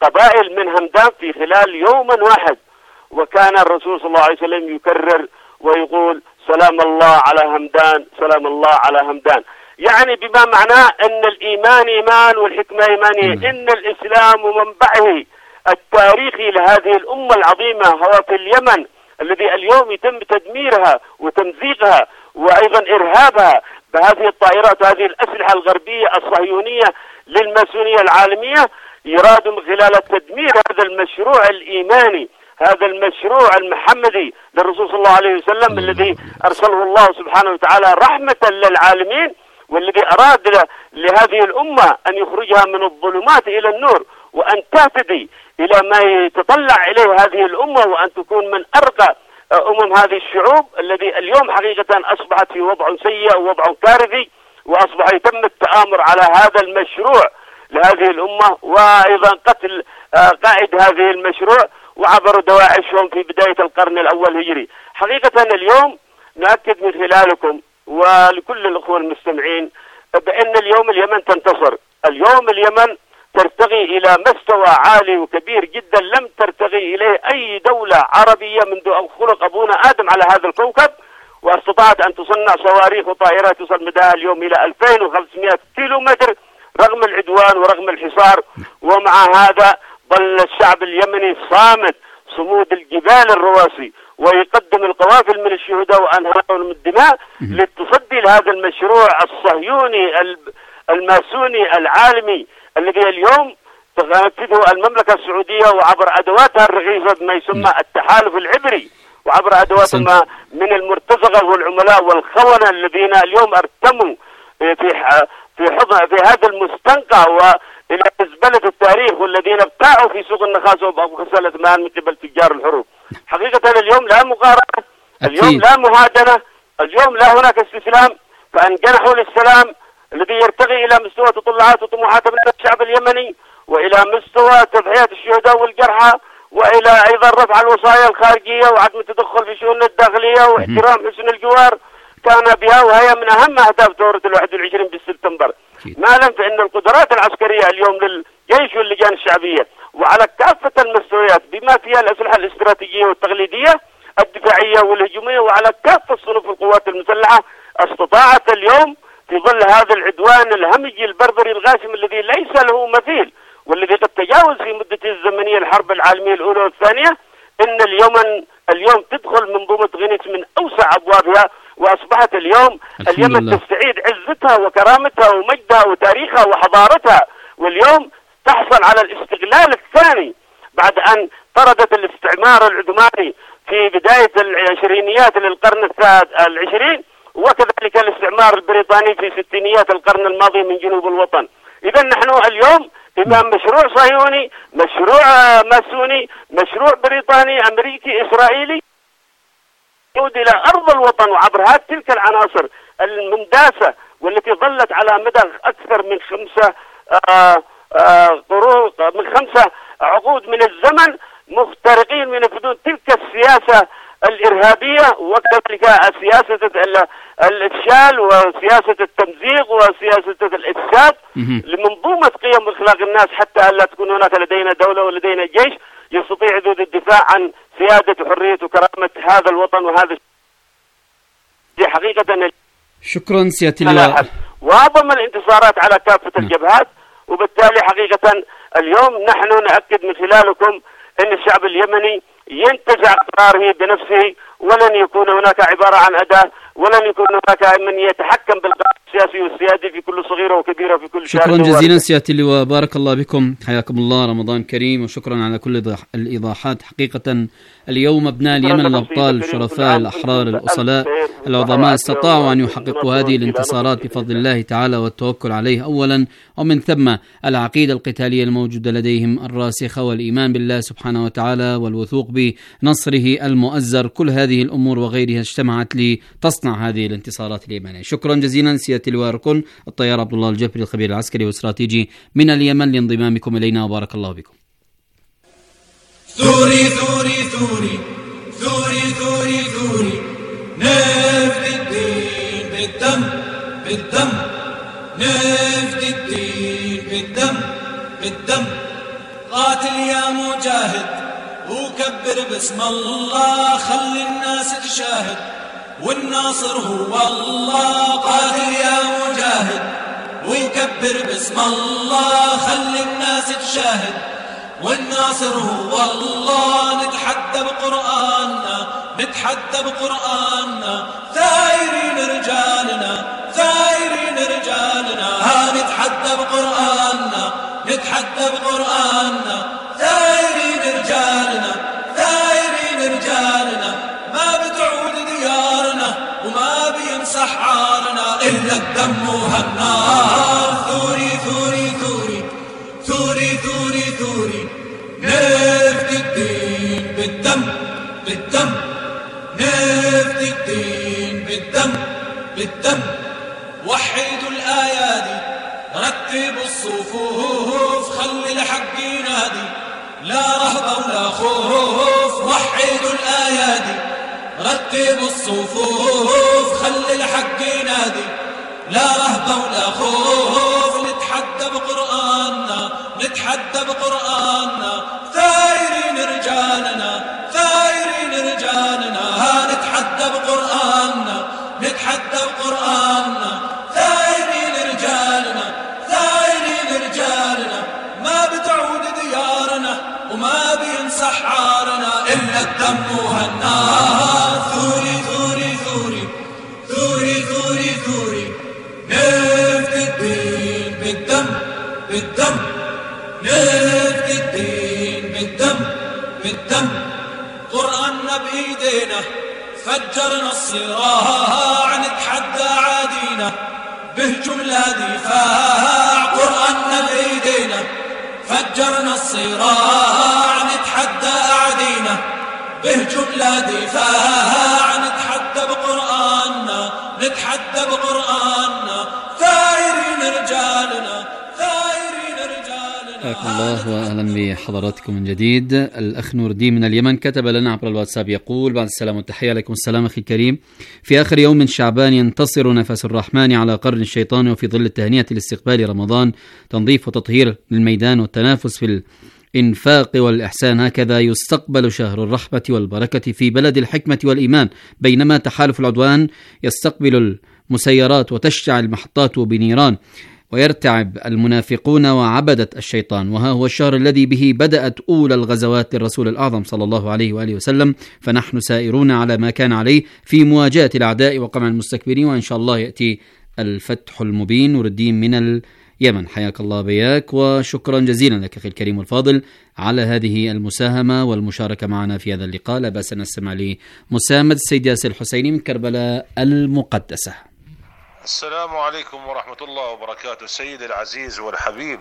قبائل من همدان في خلال يوم واحد. وكان الرسول صلى الله عليه وسلم يكرر ويقول سلام الله على همدان، سلام الله على همدان، يعني بما معناه أن الإيمان إيمان والحكمة إيمانية. إن الإسلام ومنبعه التاريخي لهذه الأمة العظيمة هو في اليمن، الذي اليوم يتم تدميرها وتمزيقها وأيضا إرهابها بهذه الطائرات وهذه الأسلحة الغربية الصهيونية للماسونية العالمية. يراد من خلال التدمير هذا المشروع الإيماني، هذا المشروع المحمدي للرسول صلى الله عليه وسلم الذي أرسله الله سبحانه وتعالى رحمة للعالمين، والذي أراد لهذه الأمة أن يخرجها من الظلمات إلى النور، وأن تهتدي إلى ما يتطلع إليه هذه الأمة، وأن تكون من أرقى هذه الشعوب الذي اليوم حقيقة أصبحت في وضع سيء ووضع كارثي، وأصبح يتم التآمر على هذا المشروع لهذه الأمة، وأيضا قتل قائد هذه المشروع وعبر دواعشهم في بداية القرن الأول هجري. حقيقة اليوم نؤكد من خلالكم ولكل الأخوة المستمعين بأن اليوم اليمن تنتصر. اليوم اليمن ترتقي إلى مستوى عالي وكبير جدا لم ترتقي إليه أي دولة عربية منذ أن خلق أبونا آدم على هذا الكوكب، واستطاعت أن تصنع صواريخ وطائرات تصل مداها اليوم إلى 2500 كيلومتر رغم العدوان ورغم الحصار. ومع هذا ظل الشعب اليمني صامت صمود الجبال الرواسي، ويقدم القوافل من الشهداء وأنهارهم من الدماء للتصدي لهذا المشروع الصهيوني الماسوني العالمي الذي اليوم تنفذه المملكة السعودية وعبر أدواتها الرخيصة ما يسمى التحالف العبري، وعبر أدواتها من المرتزقة والعملاء والخونة الذين اليوم ارتموا في هذا المستنقع وإلى مزبلة التاريخ، والذين ابتاعوا في سوق النخاسة وغسالة مال من قبل تجار الحروب. حقيقة اليوم لا مقارنة، اليوم لا مهادنة، اليوم لا هناك استسلام، فأن جنحوا للسلام الذي يرتقي إلى مستوى تطلعات وطموحات من الشعب اليمني، وإلى مستوى تضحيات الشهداء والجرحى، وإلى أيضا رفع الوصايا الخارجية وعدم التدخل في شؤون الداخلية واحترام حسن الجوار، كان بها وهي من أهم أهداف ثورة 21 بسبتمبر. ما لم فإن القدرات العسكرية اليوم للجيش واللجان الشعبية وعلى كافة المستويات بما فيها الأسلحة الاستراتيجية والتقليدية الدفاعية والهجومية وعلى كافة صنوف القوات المسلحة استطاعت اليوم في ظل هذا العدوان الهمجي البربري الغاشم الذي ليس له مثيل، والذي قد تجاوز في مدته الزمنية الحرب العالمية الأولى والثانية، إن اليوم تدخل منظومة غينيس من أوسع أبوابها، وأصبحت اليوم اليمن تستعيد عزتها وكرامتها ومجدها وتاريخها وحضارتها، واليوم تحصل على الاستقلال الثاني بعد أن طردت الاستعمار العثماني في بداية العشرينيات للقرن العشرين، وكذلك الاستعمار البريطاني في ستينيات القرن الماضي من جنوب الوطن. إذا نحن اليوم إمام مشروع صهيوني، مشروع ماسوني، مشروع بريطاني أمريكي إسرائيلي يعود إلى أرض الوطن، وعبر تلك العناصر المنداسة والتي ظلت على مدى أكثر من 5 عقود من الزمن مخترقين من حدود تلك السياسة الإرهابية، وكذلك سياسة الإفشال وسياسة التمزيق وسياسة الإفساد لمنظومة قيم وأخلاق الناس، حتى ألا تكون هناك لدينا دولة ولدينا جيش يستطيع ذو الدفاع عن سيادة وحرية وكرامة هذا الوطن وهذا دي حقيقة. شكرا سيادة اللواء. وأعظم الانتصارات على كافة الجبهات، وبالتالي حقيقة اليوم نحن نؤكد من خلالكم أن الشعب اليمني ينتزع قراره بنفسه، ولن يكون هناك عبارة عن أداة، ولن يكون هناك من يتحكم بالقرار السياسي والسيادي في كل صغيرة وكبيرة في كل شارع. شكرا جزيلا سيادة اللواء، بارك الله بكم، حياكم الله، رمضان كريم، وشكرا على كل الإيضاحات. حقيقة اليوم أبناء اليمن الأبطال الشرفاء الأحرار الأصلاء العظماء استطاعوا أن يحققوا هذه الانتصارات بفضل الله تعالى والتوكل عليه أولا، ومن ثم العقيدة القتالية الموجودة لديهم الراسخة والإيمان بالله سبحانه وتعالى والوثوق بنصره المؤزر. كل هذه الأمور وغيرها اجتمعت لتصنع هذه الانتصارات اليمنية. شكرا جزيلا سيادة اللواء ركن الطيار عبد الله الجبري الخبير العسكري والاستراتيجي من اليمن لانضمامكم إلينا، وبارك الله بكم. ثوري ثوري ثوري ثوري ثوري ثوري نفد الدين بالدم بالدم، نفد الدين بالدم بالدم، قاتل يا مجاهد وكبر باسم الله، خلي الناس تشاهد والناصر هو الله. قاتل يا مجاهد وكبر باسم الله، خلي الناس تشاهد والناصر هو الله. نتحدى بقرآننا، نتحدى بقرآننا، ثائرين رجالنا، ثائرين رجالنا. نتحدى بقرآننا، نتحدى بقرآننا، ثائرين رجالنا، ثائرين رجالنا. ما بتعود ديارنا وما بيمسح عارنا إلا الدم وهالنار. ثوري ثوري ثوري ثوري ثوري ثوري، نفدي الدين بالدم بالدم، نفدي الدين بالدم بالدم. وحدوا الآيادي، رتبوا الصفوف، خلي الحق ينادي لا رهبة ولا خوف. وحدوا الآيادي، رتبوا الصفوف، خلي الحق ينادي لا رهبة ولا خوف. نتحدى بقرآننا، نتحدى بقرآننا، ثائرين رجالنا، ثائرين رجالنا. نتحدى بقرآننا، نتحدى بقرآننا، ثائرين رجالنا، ثائرين رجالنا. ما بتعود ديارنا وما بينسح عارنا إلا الدم وهالنار. ثوري ثوري ثوري ثوري ثوري ثوري، نفدي الدين بالدم بالدم، نفدي الدين بالدم بالدم. قرآننا بإيدينا، فجرنا الصراع، نتحدى عادينا بهجم لا دفاع. قرآننا بإيدينا، فجرنا الصراع، نتحدى أعادينا بهجم لا دفاع. نتحدى بقرآننا، نتحدى بقرآننا، ثائرين رجالنا، ثائرين رجالنا. حياكم الله واهلا بحضراتكم من جديد. الاخ نور الدين من اليمن كتب لنا عبر الواتساب يقول: بعد السلام والتحيه. عليكم السلام اخي الكريم. في اخر يوم من شعبان ينتصر نفس الرحمن على قرن الشيطان، وفي ظل التهنئه لاستقبال رمضان تنظيف وتطهير للميدان والتنافس في الإنفاق والإحسان، هكذا يستقبل شهر الرحمة والبركة في بلد الحكمة والإيمان. بينما تحالف العدوان يستقبل المسيرات وتشتعل المحطات بنيران، ويرتعب المنافقون وعبدة الشيطان. وها هو الشهر الذي به بدأت أولى الغزوات للرسول الأعظم صلى الله عليه وآله وسلم، فنحن سائرون على ما كان عليه في مواجهة الأعداء وقمع المستكبرين، وإن شاء الله يأتي الفتح المبين. نور الدين من اليمن، حياك الله بياك، وشكرا جزيلا لك أخي الكريم الفاضل على هذه المساهمة والمشاركة معنا في هذا اللقاء. لا بأس نستمع لمساهمة السيد ياسر الحسيني من كربلاء المقدسة. السلام عليكم ورحمة الله وبركاته. السيد العزيز والحبيب،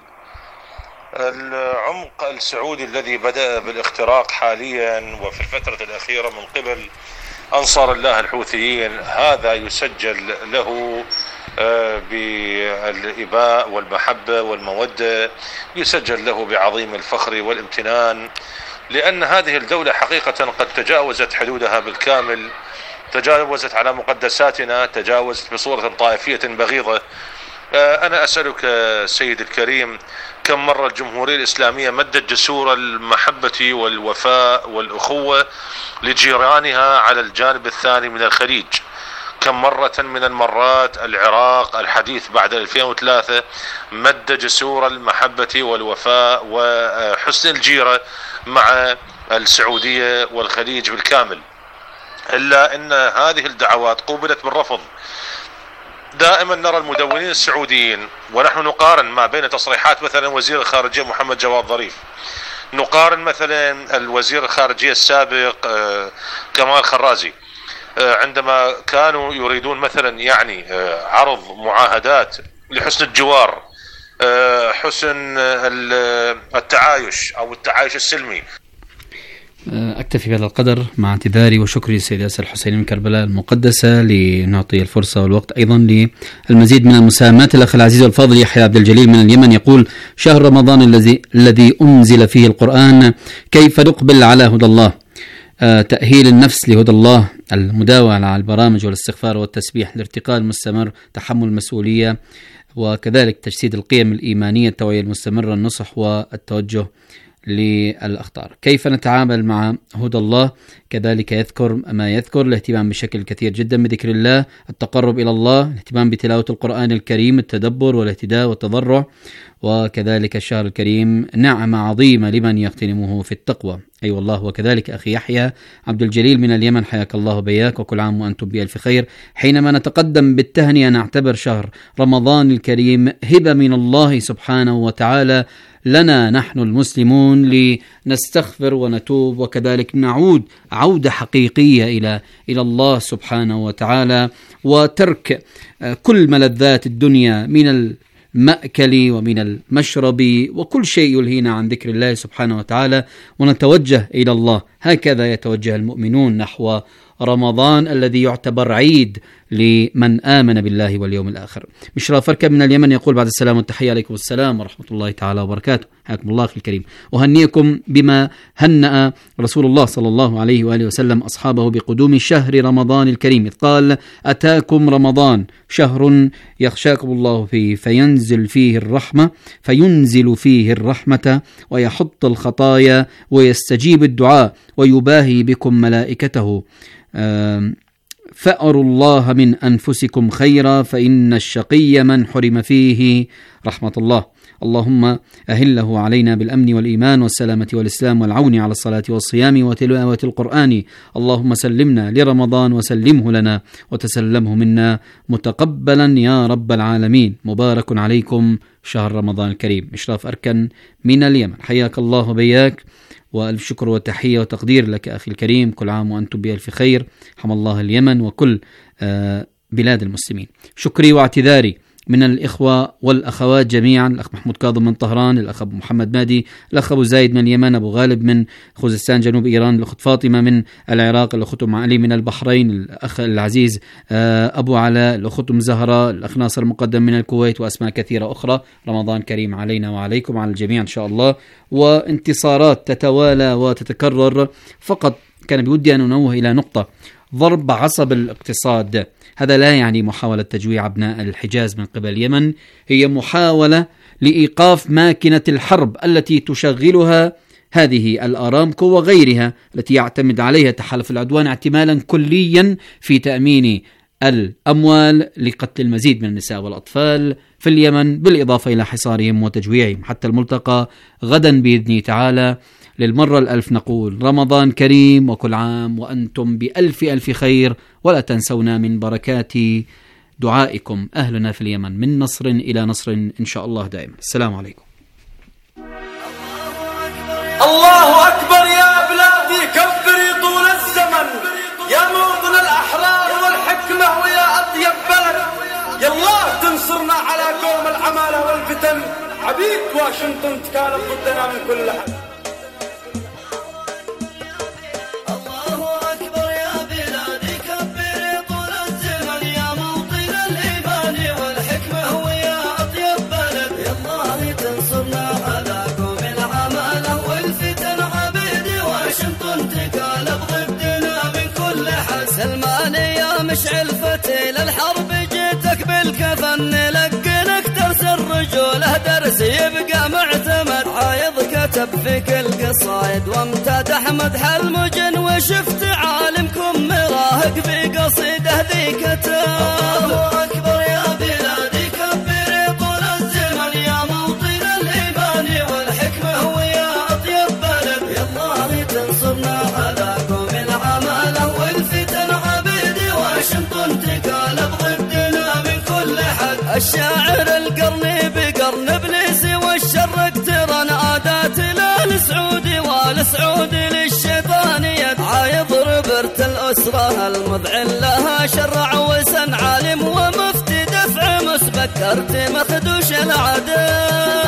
العمق السعودي الذي بدأ بالاختراق حاليا وفي الفترة الأخيرة من قبل أنصار الله الحوثيين، هذا يسجل له بالإباء والمحبة والمودة، يسجل له بعظيم الفخر والامتنان، لأن هذه الدولة حقيقة قد تجاوزت حدودها بالكامل، تجاوزت على مقدساتنا، تجاوزت بصورة طائفية بغيضة. أنا أسألك سيد الكريم، كم مرة الجمهورية الإسلامية مدت جسور المحبة والوفاء والأخوة لجيرانها على الجانب الثاني من الخليج؟ كم مرة من المرات العراق الحديث بعد 2003 مد جسور المحبة والوفاء وحسن الجيرة مع السعودية والخليج بالكامل، إلا أن هذه الدعوات قوبلت بالرفض. دائما نرى المدونين السعوديين ونحن نقارن ما بين تصريحات مثلا وزير الخارجية محمد جواد ظريف، نقارن مثلا الوزير الخارجية السابق كمال خرازي عندما كانوا يريدون مثلا يعني عرض معاهدات لحسن الجوار، حسن التعايش أو التعايش السلمي. أكتفي بهذا القدر مع اعتذاري وشكري للسيد ياسر الحسيني من كربلاء المقدسة، لنعطي الفرصة والوقت أيضا للمزيد من المساهمات. الأخ العزيز والفاضل يحيى عبد الجليل من اليمن يقول: شهر رمضان الذي أنزل فيه القرآن، كيف نقبل على هدى الله؟ تأهيل النفس لهدى الله، المداومة على البرامج والاستغفار والتسبيح، الارتقاء المستمر، تحمل المسؤولية، وكذلك تجسيد القيم الإيمانية، التوعية المستمرة، النصح والتوجه للأخطار. كيف نتعامل مع هدى الله؟ كذلك يذكر ما يذكر الاهتمام بشكل كثير جدا بذكر الله، التقرب إلى الله، الاهتمام بتلاوة القرآن الكريم، التدبر والاهتداء والتضرع، وكذلك الشهر الكريم نعمة عظيمة لمن يغتنمه في التقوى. أي والله. وكذلك أخي يحيى عبد الجليل من اليمن، حياك الله بياك وكل عام وأنتم بألف خير. حينما نتقدم بالتهنئة نعتبر شهر رمضان الكريم هبة من الله سبحانه وتعالى لنا نحن المسلمون لنستغفر ونتوب، وكذلك نعود عودة حقيقية إلى الله سبحانه وتعالى، وترك كل ملذات الدنيا من المأكل ومن المشرب وكل شيء يلهينا عن ذكر الله سبحانه وتعالى، ونتوجه إلى الله. هكذا يتوجه المؤمنون نحو رمضان الذي يعتبر عيد لمن آمن بالله واليوم الآخر. مشراف فركب من اليمن يقول بعد السلام والتحية عليكم السلام ورحمة الله تعالى وبركاته. حياكم الله أخي الكريم، أهنئكم بما هنأ رسول الله صلى الله عليه وآله وسلم أصحابه بقدوم شهر رمضان الكريم، إذ قال: أتاكم رمضان شهر يخشاكم الله فيه فينزل فيه الرحمة ويحط الخطايا ويستجيب الدعاء ويباهي بكم ملائكته، فأروا الله من أنفسكم خيرا فإن الشقي من حرم فيه رحمة الله. اللهم أهله علينا بالأمن والإيمان والسلامة والإسلام والعون على الصلاة والصيام وتلاوة القرآن. اللهم سلمنا لرمضان وسلمه لنا وتسلمه منا متقبلا يا رب العالمين. مبارك عليكم شهر رمضان الكريم. إشراف أركن من اليمن، حياك الله بياك وألف شكر وتحية وتقدير لك أخي الكريم، كل عام وأنتم بألف خير. حمى الله اليمن وكل بلاد المسلمين. شكري واعتذاري من الإخوة والأخوات جميعا، الأخ محمود كاظم من طهران، الأخ أبو محمد مادي، الأخ أبو زايد من اليمن، أبو غالب من خوزستان جنوب إيران، الأخت فاطمة من العراق، الأخت أم علي من البحرين، الأخ العزيز أبو علاء، الأخت أم زهرة، الأخ ناصر مقدم من الكويت، وأسماء كثيرة أخرى. رمضان كريم علينا وعليكم على الجميع إن شاء الله، وانتصارات تتوالى وتتكرر. فقط كان بودي أن أنوه إلى نقطة: ضرب عصب الاقتصاد هذا لا يعني محاولة تجويع أبناء الحجاز من قبل اليمن، هي محاولة لإيقاف ماكينة الحرب التي تشغلها هذه الأرامكو وغيرها التي يعتمد عليها تحالف العدوان اعتمالا كليا في تأمين الأموال لقتل المزيد من النساء والأطفال في اليمن، بالإضافة إلى حصارهم وتجويعهم. حتى الملتقى غدا بإذن تعالى. للمرة الألف نقول رمضان كريم وكل عام وأنتم بألف ألف خير، ولا تنسونا من بركات دعائكم. أهلنا في اليمن من نصر إلى نصر إن شاء الله دائما. السلام عليكم. الله أكبر يا بلادي، كبري طول الزمن يا موطن الأحرار والحكمة ويا أطيب بلد. يالله تنصرنا على قوم العمالة والفتن، عبيد واشنطن تكالب ضدنا من كل حد. مشعل فتيل الحرب جيتك بالكفن، لقنك درس الرجولة درس يبقى معتمد. عايض كتب في كل قصايد وامتدح مدح المجن، وشفت عالمكم مراهق في قصيده ذي كتب. الله أكبر يا بلادي، كبري طول الزمن يا موطن الإيمان والحكمة ويا أطيب بلد. يا الله تنصرنا على قوم العمالة والفتن، واشنطن تقالب ضدنا من كل حد. الشاعر القرني بقرن ابليس والشر اقترن، عادات للسعودي والسعودي للشيطان يد. عايض ربرت الأسرة المذعن لها شرع وسن، عالم ومفتي دفع مسبك، ارتي مخدوش العدل.